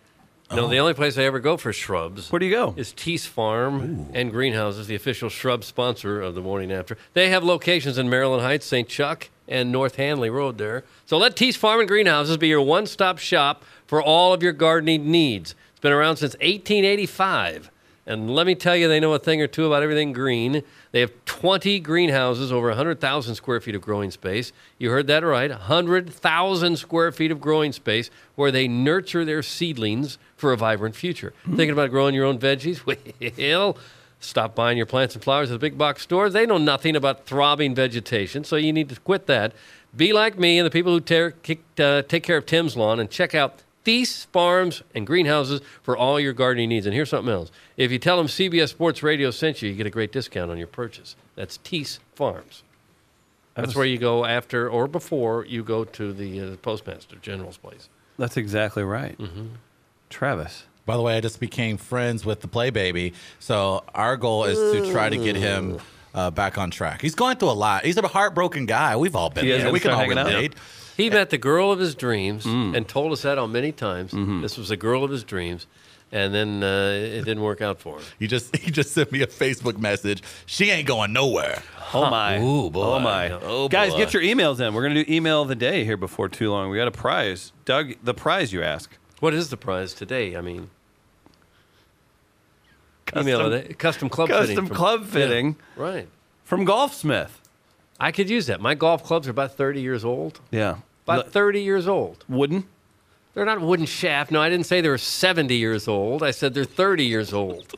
Speaker 1: No, the only place I ever go for shrubs
Speaker 3: Where do you go?
Speaker 1: is Teese Farm and Greenhouses, the official shrub sponsor of the Morning After. They have locations in Maryland Heights, St. Chuck, and North Hanley Road there. So let Teese Farm and Greenhouses be your one-stop shop for all of your gardening needs. It's been around since 1885. And let me tell you, they know a thing or two about everything green. They have 20 greenhouses, over 100,000 square feet of growing space. You heard that right, 100,000 square feet of growing space where they nurture their seedlings for a vibrant future. Thinking about growing your own veggies? Well, stop buying your plants and flowers at the big box stores. They know nothing about throbbing vegetation, so you need to quit that. Be like me and the people who take care of Tim's lawn and check out Teese Farms and Greenhouses for all your gardening needs. And here's something else. If you tell them CBS Sports Radio sent you, you get a great discount on your purchase. That's Teese Farms. That's where you go after or before you go to the Postmaster General's place.
Speaker 3: That's exactly right.
Speaker 1: Mm-hmm.
Speaker 3: Travis.
Speaker 6: By the way, I just became friends with the Play Baby, so our goal is to try to get him back on track. He's going through a lot. He's a heartbroken guy. We've all been
Speaker 3: You guys
Speaker 6: there.
Speaker 3: gonna
Speaker 6: We can
Speaker 3: start
Speaker 6: all
Speaker 3: hanging out?
Speaker 6: relate.
Speaker 1: He met the girl of his dreams and told us that on many times. This was the girl of his dreams. And then it didn't work out for him.
Speaker 6: He just sent me a Facebook message. She ain't going nowhere.
Speaker 3: Oh my.
Speaker 6: Ooh, boy.
Speaker 3: Oh my.
Speaker 1: Oh,
Speaker 3: Guys,
Speaker 1: boy.
Speaker 3: get your emails in. We're going to do email of the day here before too long. We got a prize. Doug, the prize you ask.
Speaker 1: What is the prize today? I mean, custom club fitting.
Speaker 3: Custom club fitting
Speaker 1: Yeah, right.
Speaker 3: from Golfsmith.
Speaker 1: I could use that. My golf clubs are about 30 years old.
Speaker 3: Yeah.
Speaker 1: About 30 years old.
Speaker 3: Wooden?
Speaker 1: They're not wooden shaft. No, I didn't say they were 70 years old. I said they're 30 years old.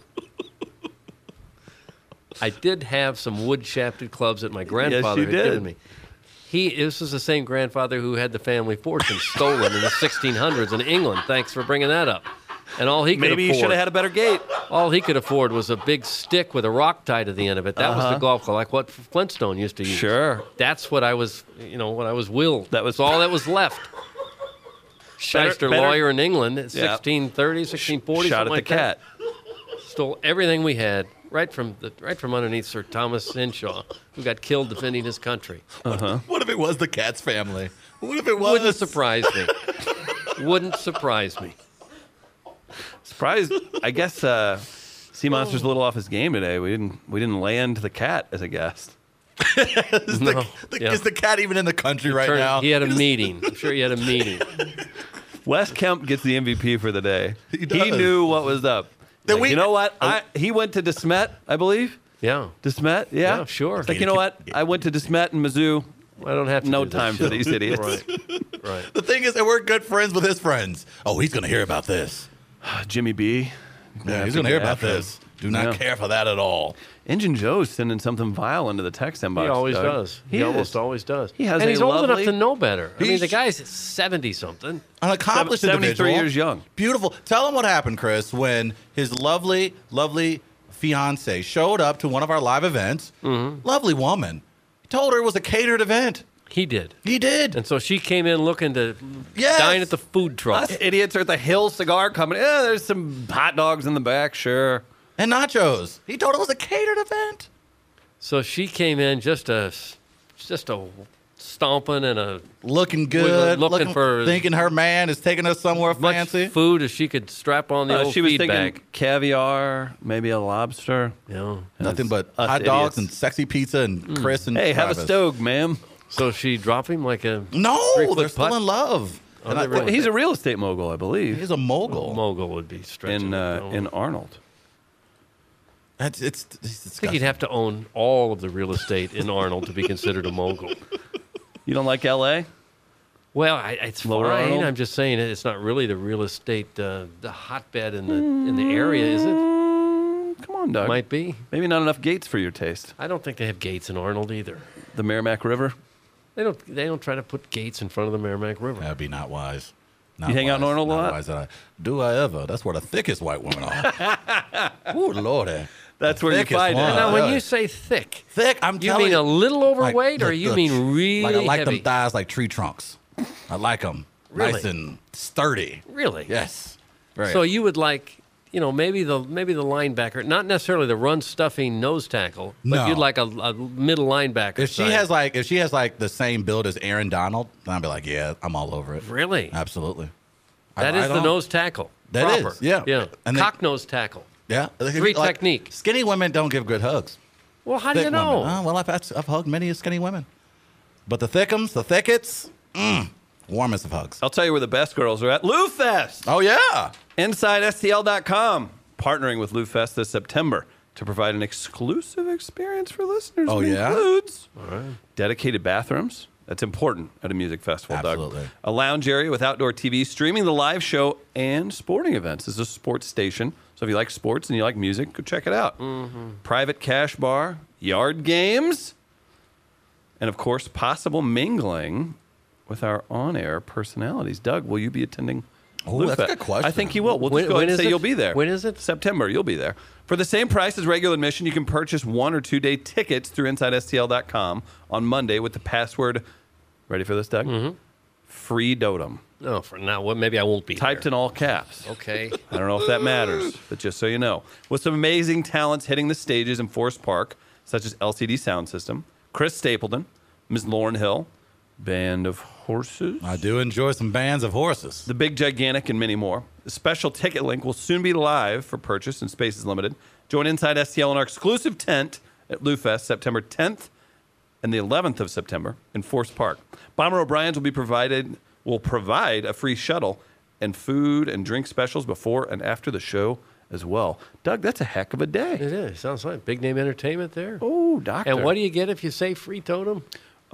Speaker 1: I did have some wood shafted clubs that my grandfather
Speaker 3: you
Speaker 1: had
Speaker 3: did.
Speaker 1: given me. This is the same grandfather who had the family fortune stolen in the 1600s in England. Thanks for bringing that up. And all he could
Speaker 3: Maybe you
Speaker 1: afford,
Speaker 3: should have had a better gate.
Speaker 1: all he could afford was a big stick with a rock tied to the end of it. That was the golf club, like what Flintstone used to use.
Speaker 3: Sure.
Speaker 1: That's what I was, what I was willed.
Speaker 3: That was-
Speaker 1: That's all that was left. Shyster
Speaker 3: better-
Speaker 1: lawyer in England, at
Speaker 3: Yeah.
Speaker 1: 1630, 1640,
Speaker 3: Shot at
Speaker 1: something
Speaker 3: the
Speaker 1: like
Speaker 3: cat.
Speaker 1: that. Stole everything we had right from underneath Sir Thomas Henshaw, who got killed defending his country.
Speaker 6: What if it was the Cat's family? What if it was?
Speaker 1: Wouldn't surprise me. Wouldn't surprise me.
Speaker 3: Surprised. I guess Sea Monster's a little off his game today. We didn't land the cat as a guest.
Speaker 1: No. Yeah.
Speaker 6: Is the cat even in the country right now?
Speaker 1: He had a meeting. I'm sure he had a meeting.
Speaker 3: Wes Kemp gets the MVP for the day.
Speaker 6: He does.
Speaker 3: knew what was up.
Speaker 6: Then
Speaker 3: Like,
Speaker 6: we-
Speaker 3: you know what? He went to DeSmet, I believe.
Speaker 1: Yeah.
Speaker 3: DeSmet, yeah?
Speaker 1: Yeah, sure.
Speaker 3: It's like, you know what? I went to DeSmet and Mizzou.
Speaker 1: I don't have to
Speaker 3: No
Speaker 1: do that
Speaker 3: time for
Speaker 1: shit.
Speaker 3: these idiots.
Speaker 1: Right. Right.
Speaker 6: The thing is that we're good friends with his friends. Oh, he's going to hear about this.
Speaker 3: Jimmy B.
Speaker 6: Yeah, he's going to hear about this. Do not care for that at all.
Speaker 3: Engine Joe's sending something vile into the text inbox.
Speaker 1: He always
Speaker 3: Doug.
Speaker 1: does. He
Speaker 3: is.
Speaker 1: almost always does.
Speaker 3: He has
Speaker 1: and
Speaker 3: a
Speaker 1: he's old enough
Speaker 3: lovely-
Speaker 1: to know better. I mean, the
Speaker 6: He's-
Speaker 1: guy's 70-something.
Speaker 6: An accomplished
Speaker 3: 73
Speaker 6: individual.
Speaker 3: years young.
Speaker 6: Beautiful. Tell him what happened, Chris, when his lovely, lovely fiance showed up to one of our live events. Lovely woman. Told her it was a catered event.
Speaker 1: He did.
Speaker 6: He did.
Speaker 1: And so she came in looking to
Speaker 6: Yes.
Speaker 1: dine at the food truck.
Speaker 3: Us idiots are at the Hill Cigar Company. There's some hot dogs in the back, sure.
Speaker 6: And nachos. He told her it was a catered event.
Speaker 1: So she came in just a stomping and a
Speaker 6: Looking good.
Speaker 1: Looking for
Speaker 6: thinking her man is taking her somewhere
Speaker 1: much
Speaker 6: fancy.
Speaker 1: food as she could strap on the old
Speaker 3: She was thinking
Speaker 1: feedback.
Speaker 3: caviar, maybe a lobster.
Speaker 1: Yeah.
Speaker 6: Nothing but
Speaker 3: us
Speaker 6: hot dogs
Speaker 3: idiots.
Speaker 6: and sexy pizza and Chris and
Speaker 3: Hey, have a
Speaker 6: Travis.
Speaker 3: stove, ma'am.
Speaker 1: So she dropped him like a
Speaker 6: No,
Speaker 1: 3-foot
Speaker 6: they're still
Speaker 1: putt?
Speaker 6: in love.
Speaker 1: Oh,
Speaker 6: And
Speaker 1: they really-
Speaker 3: He's a real estate mogul, I believe,
Speaker 6: he's a mogul.
Speaker 1: mogul would be stretching.
Speaker 3: in Arnold.
Speaker 6: It's
Speaker 1: I think he'd have to own all of the real estate in Arnold to be considered a mogul.
Speaker 3: You don't like L.A.?
Speaker 1: Well, it's
Speaker 3: Lower
Speaker 1: fine.
Speaker 3: Arnold?
Speaker 1: I'm just saying it's not really the real estate, the hotbed in the area, is it?
Speaker 3: Come on, Doug.
Speaker 1: Might be.
Speaker 3: Maybe not enough gates for your taste.
Speaker 1: I don't think they have gates in Arnold either.
Speaker 3: The Merrimack River.
Speaker 1: They don't try to put gates in front of the Merrimack River.
Speaker 6: That'd be not wise. Not
Speaker 3: You hang out in
Speaker 6: wise.
Speaker 3: Arnold a
Speaker 6: Not
Speaker 3: lot?
Speaker 6: wise. Do I ever? That's where the thickest white women are. Ooh, Lordy.
Speaker 3: That's where you
Speaker 6: thickest
Speaker 3: find
Speaker 6: one.
Speaker 3: it.
Speaker 1: Now, when
Speaker 6: really.
Speaker 1: you say thick,
Speaker 6: Thick, I'm
Speaker 1: you
Speaker 6: telling
Speaker 1: mean
Speaker 6: you.
Speaker 1: a little overweight, or
Speaker 6: Like
Speaker 1: you
Speaker 6: the-
Speaker 1: mean really
Speaker 6: Like I like
Speaker 1: heavy?
Speaker 6: them thighs like tree trunks. I like them
Speaker 1: Really?
Speaker 6: nice and sturdy.
Speaker 1: Really?
Speaker 6: Yes. Very.
Speaker 1: So you would like, maybe the linebacker, not necessarily the run stuffing nose tackle, but
Speaker 6: No.
Speaker 1: you'd like a middle linebacker.
Speaker 6: if she
Speaker 1: side.
Speaker 6: has like the same build as Aaron Donald, then I'd be like, yeah, I'm all over it.
Speaker 1: Really?
Speaker 6: Absolutely.
Speaker 1: That is the nose tackle.
Speaker 6: That
Speaker 1: proper.
Speaker 6: is, yeah.
Speaker 1: Yeah.
Speaker 6: And they-
Speaker 1: Cock nose tackle.
Speaker 6: Yeah.
Speaker 1: Great technique.
Speaker 6: Skinny women don't give good hugs.
Speaker 1: Well, how do
Speaker 6: Thick
Speaker 1: you know?
Speaker 6: women. Well, I've hugged many skinny women. But the thickums, the thickets, warmest of hugs.
Speaker 3: I'll tell you where the best girls are at. Lou Fest.
Speaker 6: Oh, yeah.
Speaker 3: InsideSTL.com. Partnering with Lou Fest this September to provide an exclusive experience for listeners.
Speaker 6: Oh,
Speaker 3: It
Speaker 6: yeah?
Speaker 3: includes dedicated bathrooms. That's important at a music festival,
Speaker 6: Absolutely.
Speaker 3: Doug. A lounge area with outdoor TV, streaming the live show, and sporting events. This is a sports station. So if you like sports and you like music, go check it out. Private cash bar, yard games, and of course, possible mingling with our on-air personalities. Doug, will you be attending?
Speaker 6: Oh,
Speaker 3: Lou
Speaker 6: that's a
Speaker 3: Fest?
Speaker 6: good question.
Speaker 3: I think you will. We'll
Speaker 1: When-
Speaker 3: just go ahead
Speaker 1: when
Speaker 3: and
Speaker 1: is
Speaker 3: say
Speaker 1: it?
Speaker 3: you'll be there.
Speaker 1: When is it?
Speaker 3: September. You'll be there. For the same price as regular admission, you can purchase 1 or 2 day tickets through InsideSTL.com on Monday with the password, ready for this, Doug? Free Dotem.
Speaker 1: No, for now, maybe I won't be
Speaker 3: Typed in all caps.
Speaker 1: Okay.
Speaker 3: I don't know if that matters, but just so you know. With some amazing talents hitting the stages in Forest Park, such as LCD Sound System, Chris Stapleton, Ms. Lauryn Hill, Band of Horses,
Speaker 6: I do enjoy some bands of horses.
Speaker 3: The Big Gigantic, and many more. The special ticket link will soon be live for purchase and space is limited. Join Inside STL in our exclusive tent at Lou Fest, September 10th and the 11th of September in Forest Park. Bomber O'Brien's will provide a free shuttle and food and drink specials before and after the show as well. Doug, that's a heck of a day.
Speaker 1: It is. Sounds like big name entertainment there.
Speaker 3: Oh, doctor.
Speaker 1: And what do you get if you say free totem?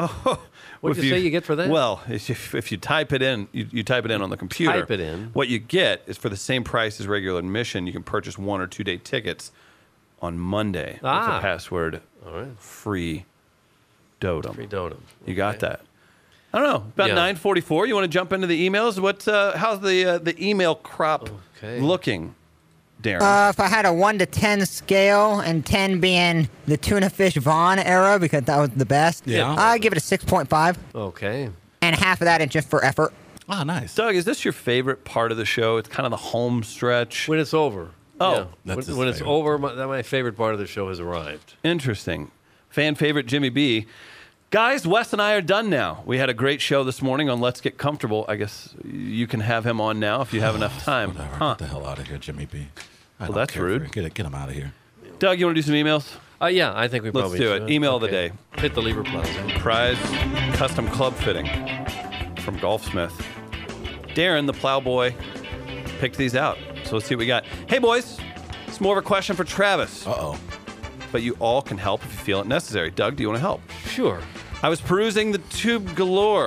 Speaker 1: What
Speaker 3: If
Speaker 1: do you say you get for that?
Speaker 3: Well, if you type it in, you type it in on the computer.
Speaker 1: Type it in.
Speaker 3: What you get is for the same price as regular admission, you can purchase 1 or 2 day tickets on Monday with the password free Dotem.
Speaker 1: Free dotem.
Speaker 3: You got that? I don't know. About 9:44. You want to jump into the emails? How's the email crop looking, Darren?
Speaker 8: If I had a 1 to 10 scale, and 10 being the tuna fish Vaughn era because that was the best,
Speaker 6: Yeah.
Speaker 8: I'd give it a 6.5,
Speaker 1: Okay.
Speaker 8: and half of that is just for effort.
Speaker 6: Oh, nice.
Speaker 3: Doug, is this your favorite part of the show? It's kind of the home stretch.
Speaker 1: When it's over.
Speaker 3: Oh,
Speaker 1: Yeah.
Speaker 6: that's his
Speaker 1: when it's
Speaker 6: favorite.
Speaker 1: over, my favorite part of the show has arrived.
Speaker 3: Interesting. Fan favorite Jimmy B. Guys, Wes and I are done now. We had a great show this morning on Let's Get Comfortable. I guess you can have him on now if you have enough time.
Speaker 6: Whatever.
Speaker 3: Huh.
Speaker 6: Get the hell out of here, Jimmy B.
Speaker 3: Well, that's rude.
Speaker 6: Get him out of here.
Speaker 3: Doug, you want to do some emails?
Speaker 1: Yeah, I think we
Speaker 3: Let's
Speaker 1: probably
Speaker 3: do
Speaker 1: should.
Speaker 3: it. Email of the
Speaker 1: Okay.
Speaker 3: day.
Speaker 1: Hit the lever plaza.
Speaker 3: Prize custom club fitting from Golfsmith. Darren, the plowboy, picked these out. So let's see what we got. Hey, boys. It's more of a question for Travis.
Speaker 6: Uh-oh.
Speaker 3: But you all can help if you feel it necessary. Doug, do you want to help?
Speaker 1: Sure.
Speaker 3: I was perusing the Tube Galore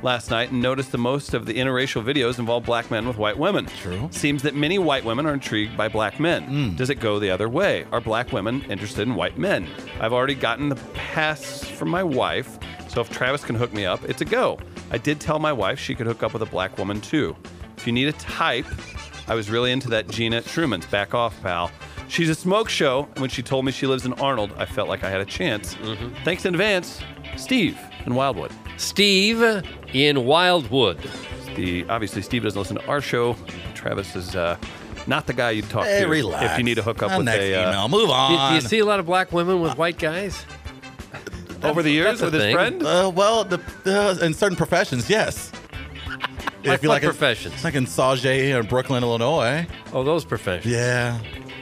Speaker 3: last night and noticed that most of the interracial videos involve black men with white women.
Speaker 6: True.
Speaker 3: Seems that many white women are intrigued by black men. Does it go the other way? Are black women interested in white men? I've already gotten the pass from my wife, so if Travis can hook me up, it's a go. I did tell my wife she could hook up with a black woman too. If you need a type, I was really into that Gina Truman's. Back off, pal. She's a smoke show, and when she told me she lives in Arnold, I felt like I had a chance. Thanks in advance, Steve in Wildwood.
Speaker 1: Steve in Wildwood.
Speaker 3: Obviously, Steve doesn't listen to our show. Travis is not the guy you'd talk
Speaker 6: Hey,
Speaker 3: to
Speaker 6: relax.
Speaker 3: if you need to hook up with
Speaker 6: next
Speaker 3: a
Speaker 6: email. Move
Speaker 1: Do
Speaker 6: on.
Speaker 1: you see a lot of black women with white guys?
Speaker 3: over the years
Speaker 1: That's a
Speaker 3: with his
Speaker 1: thing.
Speaker 3: friend.
Speaker 6: Well, in certain professions, yes.
Speaker 1: Like what professions?
Speaker 6: Like in Sauget or Brooklyn, Illinois.
Speaker 1: Oh, those professions.
Speaker 6: Yeah.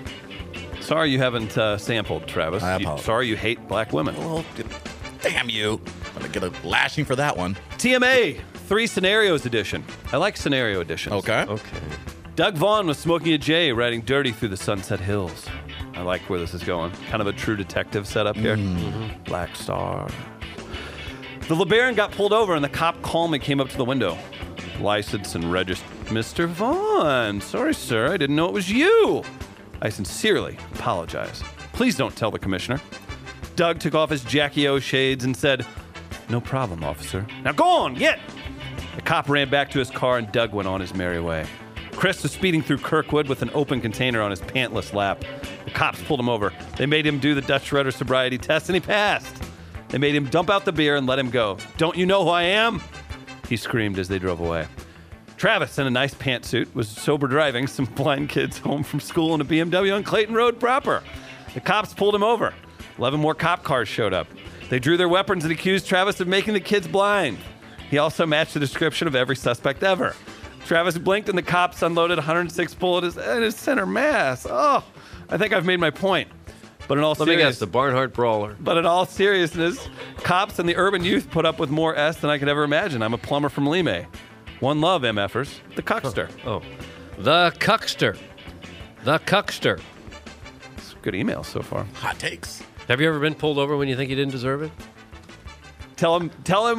Speaker 3: Sorry you haven't sampled, Travis.
Speaker 6: I apologize.
Speaker 3: Sorry you hate black women.
Speaker 6: Well, damn you. I'm going to get a lashing for that one.
Speaker 3: TMA 3 Scenarios Edition. I like scenario editions.
Speaker 6: Okay.
Speaker 1: Okay.
Speaker 3: Doug Vaughn was smoking a J, riding dirty through the Sunset Hills. I like where this is going. Kind of a True Detective setup here. Black Star. The LeBaron got pulled over, and the cop calmly came up to the window. License and register. Mr. Vaughn, sorry, sir. I didn't know it was you. I sincerely apologize. Please don't tell the commissioner. Doug took off his Jackie O shades and said, "No problem, officer. Now go on, get!" The cop ran back to his car, and Doug went on his merry way. Chris was speeding through Kirkwood with an open container on his pantless lap. The cops pulled him over. They made him do the Dutch Rudder sobriety test, and he passed. They made him dump out the beer and let him go. "Don't you know who I am?" he screamed as they drove away. Travis, in a nice pantsuit, was sober driving some blind kids home from school in a BMW on Clayton Road proper. The cops pulled him over. 11 more cop cars showed up. They drew their weapons and accused Travis of making the kids blind. He also matched the description of every suspect ever. Travis blinked and the cops unloaded 106 bullets in his center mass. Oh, I think I've made my point. But in all
Speaker 1: Let me guess,
Speaker 3: seriousness,
Speaker 1: the Barnhart Brawler.
Speaker 3: but in all seriousness, cops and the urban youth put up with more S than I could ever imagine. I'm a plumber from Lime. One love, MFers. The Cuckster.
Speaker 1: Oh, the Cuckster. The Cuckster.
Speaker 3: It's a good email so far.
Speaker 6: Hot takes.
Speaker 1: Have you ever been pulled over when you think you didn't deserve it?
Speaker 3: Tell him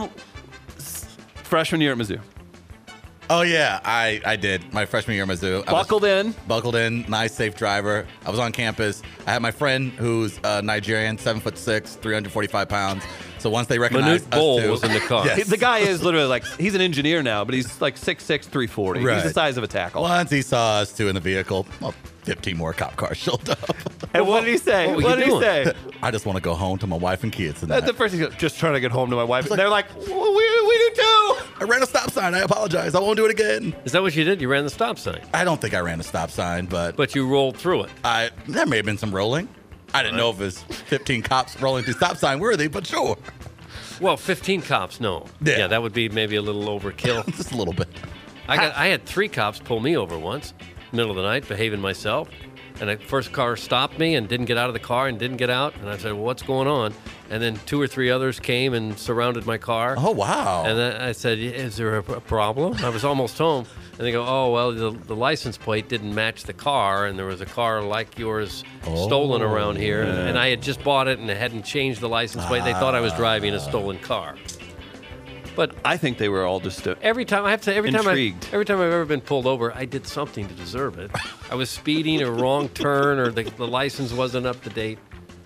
Speaker 3: freshman year at Mizzou.
Speaker 6: Oh, yeah, I did. My freshman year at Mizzou. Buckled in, nice, safe driver. I was on campus. I had my friend who's Nigerian, 7'6", 345 pounds. So once they recognized
Speaker 1: Manute Bol
Speaker 6: us two,
Speaker 1: was in the car.
Speaker 6: Yes.
Speaker 3: The guy is literally like, he's an engineer now, but he's like 6'6", 340.
Speaker 6: Right.
Speaker 3: He's the size of a tackle.
Speaker 6: Once he saw us two in the vehicle, well, 15 more cop cars showed up.
Speaker 3: And what did he say?
Speaker 1: What were you
Speaker 3: What did he
Speaker 1: doing?
Speaker 3: say?
Speaker 6: I just want to go home to my wife and kids.
Speaker 3: That's the first thing. Just trying to get home to my wife. They're like, we do too.
Speaker 6: I ran a stop sign. I apologize. I won't do it again.
Speaker 1: Is that what you did? You ran the stop sign,
Speaker 6: I don't think I ran a stop sign, but
Speaker 1: you rolled through it.
Speaker 6: there may have been some rolling. I didn't know if it was 15 cops rolling through stop sign worthy, but sure.
Speaker 1: Well, 15 cops, no.
Speaker 6: Yeah.
Speaker 1: That would be maybe a little overkill.
Speaker 6: Just a little bit.
Speaker 1: I had 3 cops pull me over once, middle of the night, behaving myself. And the first car stopped me and didn't get out of the car and didn't get out. And I said, well, what's going on? And then 2 or 3 others came and surrounded my car.
Speaker 6: Oh, wow.
Speaker 1: And then I said, is there a problem? I was almost home. And they go, oh, well, the license plate didn't match the car. And there was a car like yours stolen around here. And I had just bought it and it hadn't changed the license plate. They thought I was driving a stolen car. But
Speaker 3: I think they were all just
Speaker 1: every time I've
Speaker 3: intrigued.
Speaker 1: ever been pulled over, I did something to deserve it. I was speeding, a wrong turn, or the license wasn't up to date.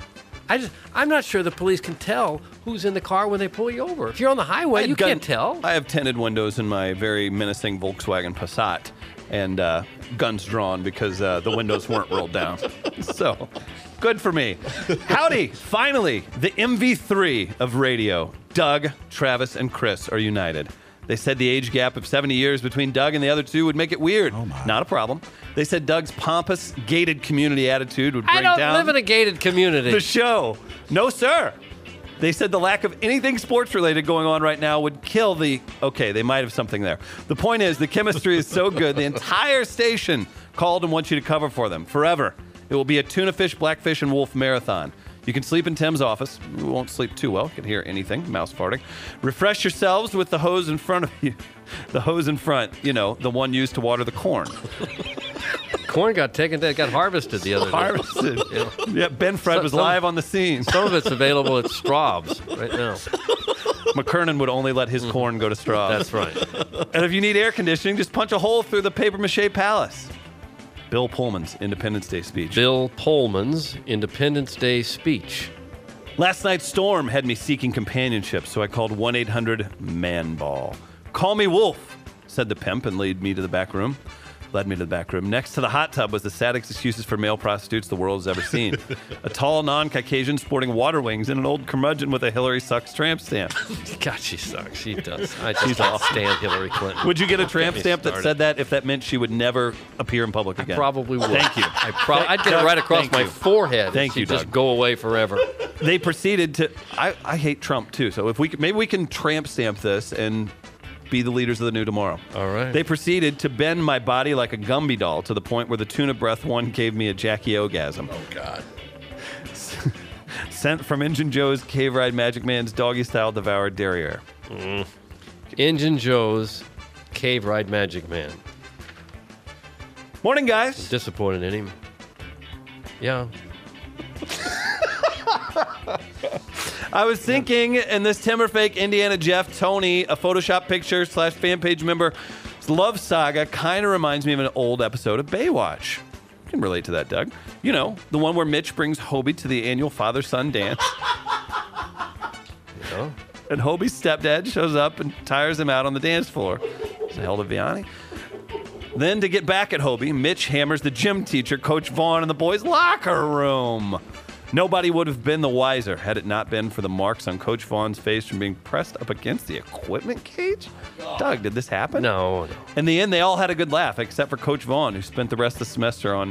Speaker 1: I'm not sure the police can tell who's in the car when they pull you over. If you're on the highway, you can't tell.
Speaker 3: I have tinted windows in my very menacing Volkswagen Passat, and guns drawn because the windows weren't rolled down. So, good for me. Howdy! Finally, the MV3 of radio. Doug, Travis, and Chris are united. They said the age gap of 70 years between Doug and the other two would make it weird.
Speaker 6: Oh, my.
Speaker 3: Not a problem. They said Doug's pompous, gated community attitude would bring
Speaker 1: I don't
Speaker 3: down
Speaker 1: live in a gated community.
Speaker 3: the show. No, sir. They said the lack of anything sports related going on right now would kill the... Okay, they might have something there. The point is, the chemistry is so good, the entire station called and wants you to cover for them forever. It will be a tuna fish, blackfish, and wolf marathon. You can sleep in Tim's office. We won't sleep too well. You can hear anything, mouse farting. Refresh yourselves with the hose in front of you. The hose in front, you know, the one used to water the corn.
Speaker 1: Corn got harvested the other day.
Speaker 3: Harvested.
Speaker 1: Yeah.
Speaker 3: Yeah, Ben Fred was live on the scene.
Speaker 1: Some of it's available at Straub's right now.
Speaker 3: McKernan would only let his corn go to straws.
Speaker 1: That's right.
Speaker 3: And if you need air conditioning, just punch a hole through the papier-mâché palace. Bill Pullman's Independence Day speech.
Speaker 1: Bill Pullman's Independence Day speech.
Speaker 3: Last night's storm had me seeking companionship, so I called 1-800-MAN-BALL. Call me Wolf, said the pimp, and led me to the back room. Next to the hot tub was the saddest excuses for male prostitutes the world has ever seen. A tall non-Caucasian sporting water wings and an old curmudgeon with a Hillary sucks tramp stamp.
Speaker 1: God, she sucks. She does. I just can't stand Hillary Clinton.
Speaker 3: Would you get a tramp stamp that said that if that meant she would never appear in public again?
Speaker 1: I probably would.
Speaker 3: Thank you.
Speaker 1: I'd get it right across my forehead.
Speaker 3: Thank you,
Speaker 1: Just
Speaker 3: Doug.
Speaker 1: go away forever.
Speaker 3: They proceeded to. I hate Trump too. So if maybe we can tramp stamp this and be the leaders of the new tomorrow.
Speaker 1: All right.
Speaker 3: They proceeded to bend my body like a Gumby doll to the point where the tuna breath one gave me a Jackie orgasm.
Speaker 6: Oh, God.
Speaker 3: Sent from Injun Joe's Cave Ride Magic Man's doggy style devoured derriere.
Speaker 1: Injun Joe's Cave Ride Magic Man.
Speaker 3: Morning, guys.
Speaker 1: Disappointed in him. Yeah.
Speaker 3: I was thinking in this Timberfake Indiana Jeff Tony, a Photoshop picture / fan page member love saga kind of reminds me of an old episode of Baywatch. You can relate to that, Doug. You know, the one where Mitch brings Hobie to the annual father-son dance.
Speaker 1: Yeah.
Speaker 3: And Hobie's stepdad shows up and tires him out on the dance floor. It's the hell to Vianney. Then to get back at Hobie, Mitch hammers the gym teacher, Coach Vaughn, in the boys' locker room. Nobody would have been the wiser had it not been for the marks on Coach Vaughn's face from being pressed up against the equipment cage. Doug, did this happen?
Speaker 1: No.
Speaker 3: In the end, they all had a good laugh, except for Coach Vaughn, who spent the rest of the semester on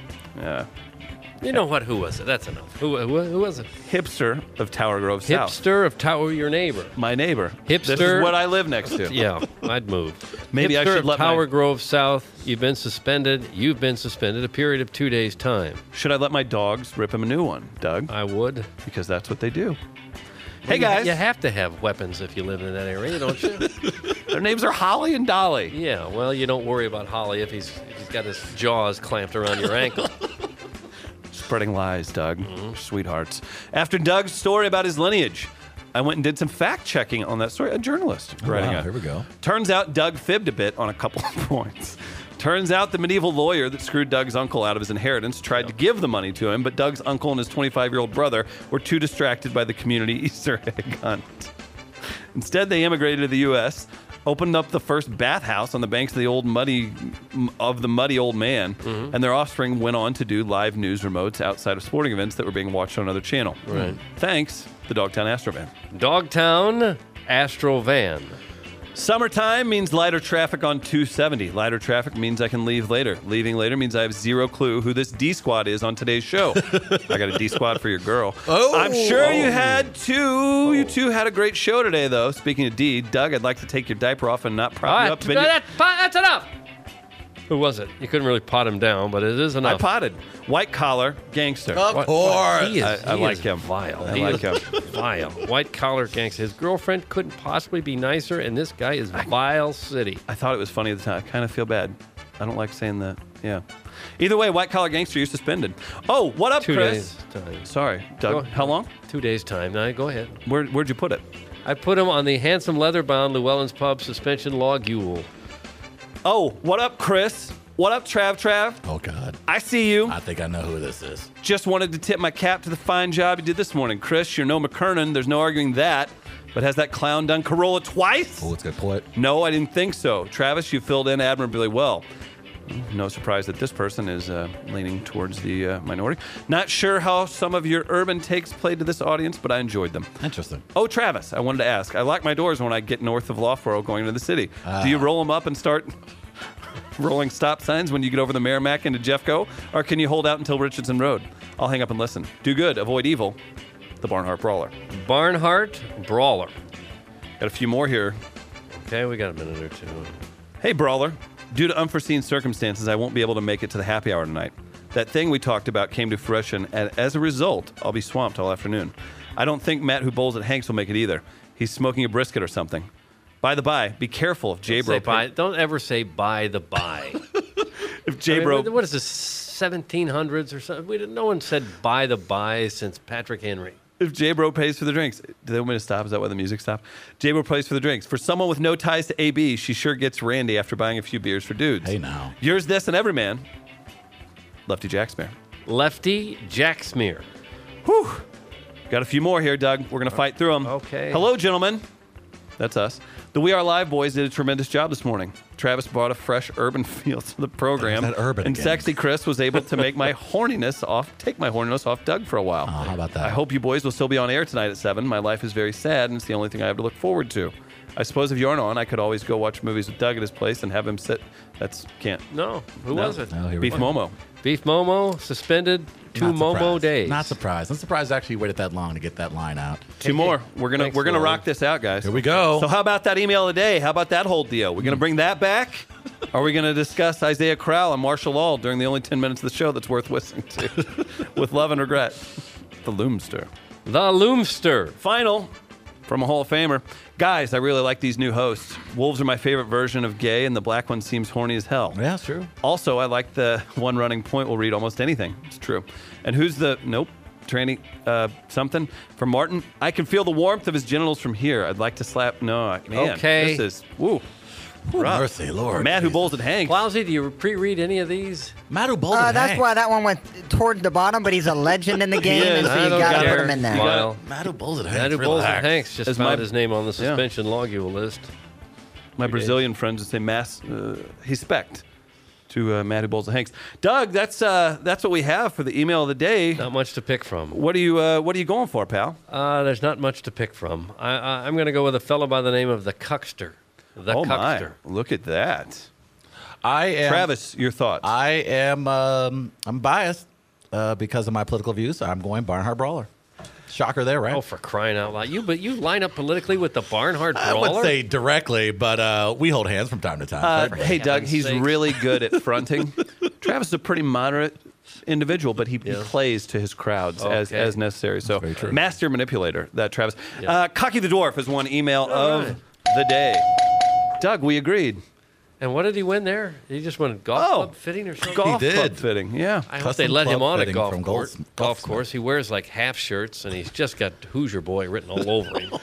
Speaker 1: You know what? Who was it? That's enough. Who was it?
Speaker 3: Hipster of Tower Grove South.
Speaker 1: Hipster of Tower, your neighbor.
Speaker 3: My neighbor.
Speaker 1: Hipster.
Speaker 3: This is what I live next to.
Speaker 1: Yeah, I'd move.
Speaker 3: Maybe I
Speaker 1: Hipster
Speaker 3: should
Speaker 1: of
Speaker 3: let
Speaker 1: Tower
Speaker 3: my-
Speaker 1: Grove South. You've been suspended a period of 2 days' time.
Speaker 3: Should I let my dogs rip him a new one, Doug?
Speaker 1: I would.
Speaker 3: Because that's what they do.
Speaker 1: Well,
Speaker 3: Hey, guys.
Speaker 1: You have to have weapons if you live in that area, don't you?
Speaker 3: Their names are Holly and Dolly.
Speaker 1: Yeah, well, you don't worry about Holly if he's got his jaws clamped around your ankle.
Speaker 3: Spreading lies, Doug. Sweethearts. After Doug's story about his lineage, I went and did some fact-checking on that story. A journalist writing it.
Speaker 6: Here we go.
Speaker 3: Turns out Doug fibbed a bit on a couple of points. Turns out the medieval lawyer that screwed Doug's uncle out of his inheritance tried to give the money to him, but Doug's uncle and his 25-year-old brother were too distracted by the community Easter egg hunt. Instead, they immigrated to the U.S., opened up the first bathhouse on the banks of the muddy old man, and their offspring went on to do live news remotes outside of sporting events that were being watched on another channel.
Speaker 1: Right.
Speaker 3: Thanks, the Dogtown Astrovan.
Speaker 1: Dogtown Astrovan.
Speaker 3: Summertime means lighter traffic on 270. Lighter traffic means I can leave later. Leaving later means I have zero clue who this D Squad is on today's show. I got a D Squad for your girl. I'm sure you had two. You two had a great show today, though. Speaking of D, Doug, I'd like to take your diaper off and not prop you up.
Speaker 1: That's enough. Who was it? You couldn't really pot him down, but it is
Speaker 3: I
Speaker 1: enough.
Speaker 3: potted. White collar gangster.
Speaker 6: Of course.
Speaker 1: He is,
Speaker 3: I
Speaker 1: he
Speaker 3: like
Speaker 1: is
Speaker 3: him.
Speaker 1: Vile.
Speaker 3: I
Speaker 1: He
Speaker 3: like
Speaker 1: is
Speaker 3: him.
Speaker 1: Vile. White collar gangster. His girlfriend couldn't possibly be nicer, and this guy is Vile City.
Speaker 3: I thought it was funny at the time. I kind of feel bad. I don't like saying that. Yeah. Either way, white collar gangster, you're suspended. Oh, what up,
Speaker 1: 2
Speaker 3: Chris?
Speaker 1: days time.
Speaker 3: Sorry, Doug. How long?
Speaker 1: 2 days time. Now go ahead.
Speaker 3: Where'd you put it?
Speaker 1: I put him on the handsome leather-bound Llewellyn's Pub suspension log Yule.
Speaker 3: Oh, what up, Chris? What up, Trav?
Speaker 6: Oh, God.
Speaker 3: I see you.
Speaker 6: I think I know who this is.
Speaker 3: Just wanted to tip my cap to the fine job you did this morning. Chris, you're no McKernan. There's no arguing that. But has that clown done Corolla twice?
Speaker 6: Oh, it's good pull it.
Speaker 3: No, I didn't think so. Travis, you filled in admirably well. No surprise that this person is leaning towards the minority. Not sure how some of your urban takes played to this audience, but I enjoyed them.
Speaker 6: Interesting.
Speaker 3: Oh, Travis, I wanted to ask. I lock my doors when I get north of Loughborough going into the city. Do you roll them up and start rolling stop signs when you get over the Merrimack into Jeffco? Or can you hold out until Richardson Road? I'll hang up and listen. Do good, avoid evil. The Barnhart Brawler.
Speaker 1: Barnhart Brawler.
Speaker 3: Got a few more here.
Speaker 1: Okay, we got a minute or two.
Speaker 3: Hey, Brawler. Due to unforeseen circumstances, I won't be able to make it to the happy hour tonight. That thing we talked about came to fruition, and as a result, I'll be swamped all afternoon. I don't think Matt, who bowls at Hanks, will make it either. He's smoking a brisket or something. By the by, be careful if J-Bro...
Speaker 1: Don't ever say by the by.
Speaker 3: If J-Bro...
Speaker 1: What is this, 1700s or something? No one said by the by since Patrick Henry.
Speaker 3: If J-Bro pays for the drinks. Do they want me to stop? Is that why the music stopped? J-Bro pays for the drinks. For someone with no ties to AB, she sure gets randy after buying a few beers for dudes.
Speaker 6: Hey, now.
Speaker 3: Yours, this, and every man. Lefty Jacksmere.
Speaker 1: Lefty Jacksmere.
Speaker 3: Whew. Got a few more here, Doug. We're going to fight through them.
Speaker 1: Okay.
Speaker 3: Hello, gentlemen. That's us. The We Are Live boys did a tremendous job this morning. Travis brought a fresh urban feel to the program.
Speaker 6: That urban
Speaker 3: and
Speaker 6: again.
Speaker 3: Sexy Chris was able to take my horniness off Doug for a while.
Speaker 6: Oh, how about that?
Speaker 3: I hope you boys will still be on air tonight at 7. My life is very sad, and it's the only thing I have to look forward to. I suppose if you aren't on, I could always go watch movies with Doug at his place and have him sit. Can't.
Speaker 1: No. Who was it?
Speaker 6: Oh, here we
Speaker 3: Beef
Speaker 6: go.
Speaker 3: Momo.
Speaker 1: Beef Momo suspended 2
Speaker 6: Not
Speaker 1: Momo
Speaker 6: surprised.
Speaker 1: days.
Speaker 6: Not surprised. I'm surprised actually you waited that long to get that line out.
Speaker 3: 2 more. We're
Speaker 1: Thanks,
Speaker 3: gonna
Speaker 1: Lord.
Speaker 3: rock this out, guys.
Speaker 6: Here we go.
Speaker 3: So how about that email of the day? How about that whole deal? We're gonna bring that back? Are we gonna discuss Isaiah Crowell and Marshall Law during the only 10 minutes of the show that's worth listening to? With love and regret. The Loomster.
Speaker 1: The Loomster.
Speaker 3: Final from a Hall of Famer. Guys, I really like these new hosts. Wolves are my favorite version of gay, and the black one seems horny as hell.
Speaker 6: Yeah, it's true.
Speaker 3: Also, I like the one running point will read almost anything. It's true. And who's the tranny something from Martin? I can feel the warmth of his genitals from here. I'd like to slap. No, man.
Speaker 1: Okay.
Speaker 3: This is woo.
Speaker 6: Ooh,
Speaker 3: Rough.
Speaker 6: mercy, Lord.
Speaker 3: Matt who bowls at Hank.
Speaker 1: Lousy, do you pre-read any of these?
Speaker 6: Matt who bowled
Speaker 8: That's why that one went toward the bottom, but he's a legend in the game,
Speaker 3: is.
Speaker 8: and so
Speaker 1: I
Speaker 8: you
Speaker 1: don't
Speaker 8: got to
Speaker 1: care.
Speaker 8: put him in there.
Speaker 1: Smile.
Speaker 6: Matt who bowls at Hank.
Speaker 1: Matt who Bulls and Hanks just
Speaker 3: As
Speaker 1: found
Speaker 3: my-
Speaker 1: his name on the suspension logule list.
Speaker 3: My Brazilian friends would say respect to Matt who bowls at Hanks. Doug, that's what we have for the email of the day.
Speaker 1: Not much to pick from.
Speaker 3: What are you going for, pal?
Speaker 1: There's not much to pick from. I'm going to go with a fellow by the name of the Cuckster. The
Speaker 3: Oh
Speaker 1: Cuckster.
Speaker 3: my! Look at that.
Speaker 6: I am
Speaker 3: Travis, your thoughts?
Speaker 6: I am I'm biased because of my political views. I'm going Barnhart Brawler. Shocker there, right?
Speaker 1: Oh, for crying out loud! You line up politically with the Barnhart
Speaker 6: I
Speaker 1: Brawler.
Speaker 6: would say directly, but we hold hands from time to time.
Speaker 3: Hey, Doug,
Speaker 1: heaven's
Speaker 3: he's
Speaker 1: sakes.
Speaker 3: really good at fronting. Travis is a pretty moderate individual, but he plays to his crowds
Speaker 1: Okay.
Speaker 3: as necessary. So,
Speaker 6: very true.
Speaker 3: master manipulator, that Travis.
Speaker 1: Yeah.
Speaker 3: Cocky the Dwarf is one email of
Speaker 1: right.
Speaker 3: the day. Doug, we agreed.
Speaker 1: And what did he win there? He just won golf club fitting or something?
Speaker 3: Golf
Speaker 6: He
Speaker 3: club
Speaker 6: did.
Speaker 3: fitting, yeah.
Speaker 1: I hope
Speaker 6: Custom
Speaker 1: they let him
Speaker 6: club
Speaker 1: on a
Speaker 6: fitting
Speaker 1: golf
Speaker 6: from
Speaker 1: course. Golf course. He wears like half shirts, and he's just got Hoosier Boy written all over him.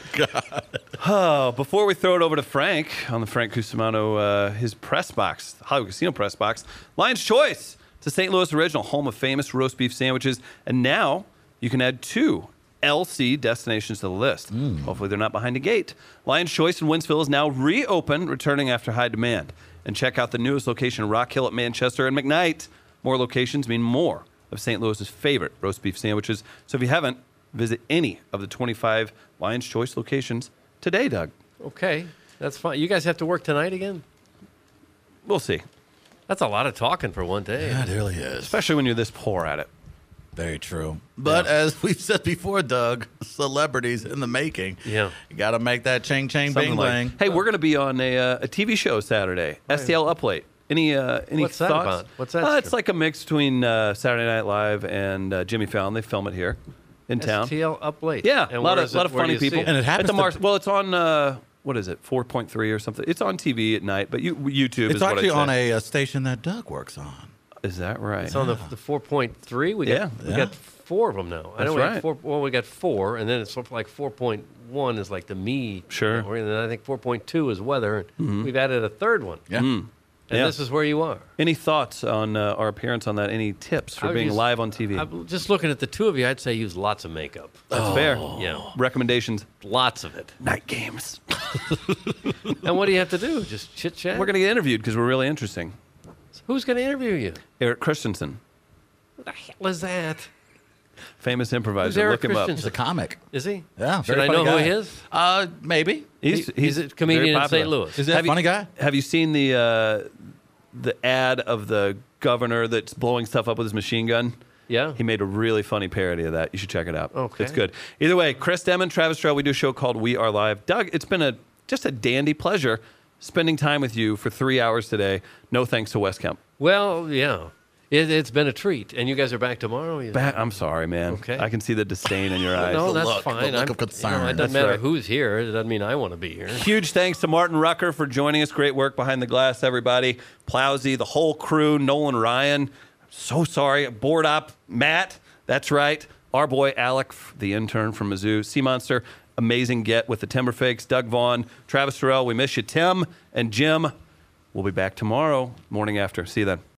Speaker 3: Oh, before we throw it over to Frank on the Frank Cusimano, his press box, Hollywood Casino press box, Lion's Choice. It's a St. Louis original, home of famous roast beef sandwiches, and now you can add 2 LC destinations to the list. Hopefully they're not behind a gate. Lion's Choice in Winsville is now reopened, returning after high demand. And check out the newest location in Rock Hill at Manchester and McKnight. More locations mean more of St. Louis's favorite roast beef sandwiches. So if you haven't, visit any of the 25 Lion's Choice locations today, Doug.
Speaker 1: Okay, that's fine. You guys have to work tonight again?
Speaker 3: We'll see.
Speaker 1: That's a lot of talking for one day.
Speaker 6: That really is.
Speaker 3: Especially when you're this poor at it.
Speaker 6: Very true. But as we've said before, Doug, celebrities in the making.
Speaker 1: Yeah.
Speaker 6: You got to make that ching, ching,
Speaker 3: Something
Speaker 6: bing,
Speaker 3: like,
Speaker 6: bang.
Speaker 3: hey, we're going to be on a TV show Saturday, STL Up Late. Any
Speaker 1: What's that
Speaker 3: thoughts?
Speaker 1: about? What's that
Speaker 3: It's
Speaker 1: strip?
Speaker 3: like a mix between Saturday Night Live and Jimmy Fallon. They film it here in town.
Speaker 1: STL up late.
Speaker 3: Yeah,
Speaker 1: And
Speaker 3: a lot
Speaker 1: where
Speaker 3: of
Speaker 1: is it?
Speaker 3: lot of
Speaker 1: Where do
Speaker 3: funny
Speaker 1: you see
Speaker 3: people.
Speaker 1: it?
Speaker 6: And it happens
Speaker 3: at the
Speaker 6: to-
Speaker 3: Well, it's on what is it, 4.3 or something? It's on TV at night, but YouTube
Speaker 6: It's
Speaker 3: is what
Speaker 6: actually
Speaker 3: I'd
Speaker 6: on
Speaker 3: say.
Speaker 6: a station that Doug works on.
Speaker 3: Is that right?
Speaker 1: It's on the 4.3. We got
Speaker 3: Yeah.
Speaker 1: we got 4 of them now. I
Speaker 3: That's
Speaker 1: know we
Speaker 3: right.
Speaker 1: got 4. Well, we got 4, and then it's sort of like 4.1 is like the me.
Speaker 3: Sure.
Speaker 1: category, and then I think 4.2 is weather. And we've added a third one.
Speaker 6: Yeah.
Speaker 1: And
Speaker 3: Yeah.
Speaker 1: this is where you are.
Speaker 3: Any thoughts on our appearance on that? Any tips for
Speaker 1: I would
Speaker 3: being
Speaker 1: use-
Speaker 3: live on TV?
Speaker 1: I'm just looking at the two of you, I'd say use lots of makeup.
Speaker 3: That's fair.
Speaker 1: Yeah,
Speaker 3: Recommendations:
Speaker 1: lots of it.
Speaker 3: night games.
Speaker 1: And what do you have to do? Just chit chat?
Speaker 3: We're going to get interviewed because we're really interesting.
Speaker 1: Who's going to interview you?
Speaker 3: Eric Christensen,
Speaker 1: What the hell is that?
Speaker 3: famous improviser.
Speaker 1: Who's Eric
Speaker 3: Look him up.
Speaker 6: He's a comic.
Speaker 1: Is he?
Speaker 6: Yeah.
Speaker 1: Should
Speaker 6: very
Speaker 1: I know
Speaker 6: funny
Speaker 1: who
Speaker 6: guy.
Speaker 1: he is?
Speaker 6: Maybe.
Speaker 1: He's a comedian
Speaker 3: very
Speaker 1: in
Speaker 3: popular.
Speaker 1: St. Louis.
Speaker 6: Is that a funny guy?
Speaker 3: Have you seen the ad of the governor that's blowing stuff up with his machine gun?
Speaker 1: Yeah.
Speaker 3: He made a really funny parody of that. You should check it out.
Speaker 1: Okay.
Speaker 3: It's good. Either way, Chris Demon, Travis Stroh, we do a show called We Are Live. Doug, it's been just a dandy pleasure spending time with you for 3 hours today. No thanks to Wes Kemp.
Speaker 1: Well, yeah. It's been a treat. And you guys are back tomorrow?
Speaker 3: I'm sorry, man.
Speaker 1: Okay.
Speaker 3: I can see the disdain in your eyes.
Speaker 1: No,
Speaker 6: the
Speaker 1: that's
Speaker 6: look, the
Speaker 1: fine.
Speaker 6: look of
Speaker 1: it
Speaker 6: concern.
Speaker 1: doesn't
Speaker 3: That's
Speaker 1: matter
Speaker 3: right.
Speaker 1: who's here. It doesn't mean I want to be here.
Speaker 3: Huge thanks to Martin Rucker for joining us. Great work behind the glass, everybody. Plowsy, the whole crew, Nolan Ryan. So sorry. Board op, Matt. That's right. Our boy Alec, the intern from Mizzou. Sea Monster, amazing get with the Timberfakes. Doug Vaughn, Travis Terrell, we miss you. Tim and Jim, we'll be back tomorrow, morning after. See you then.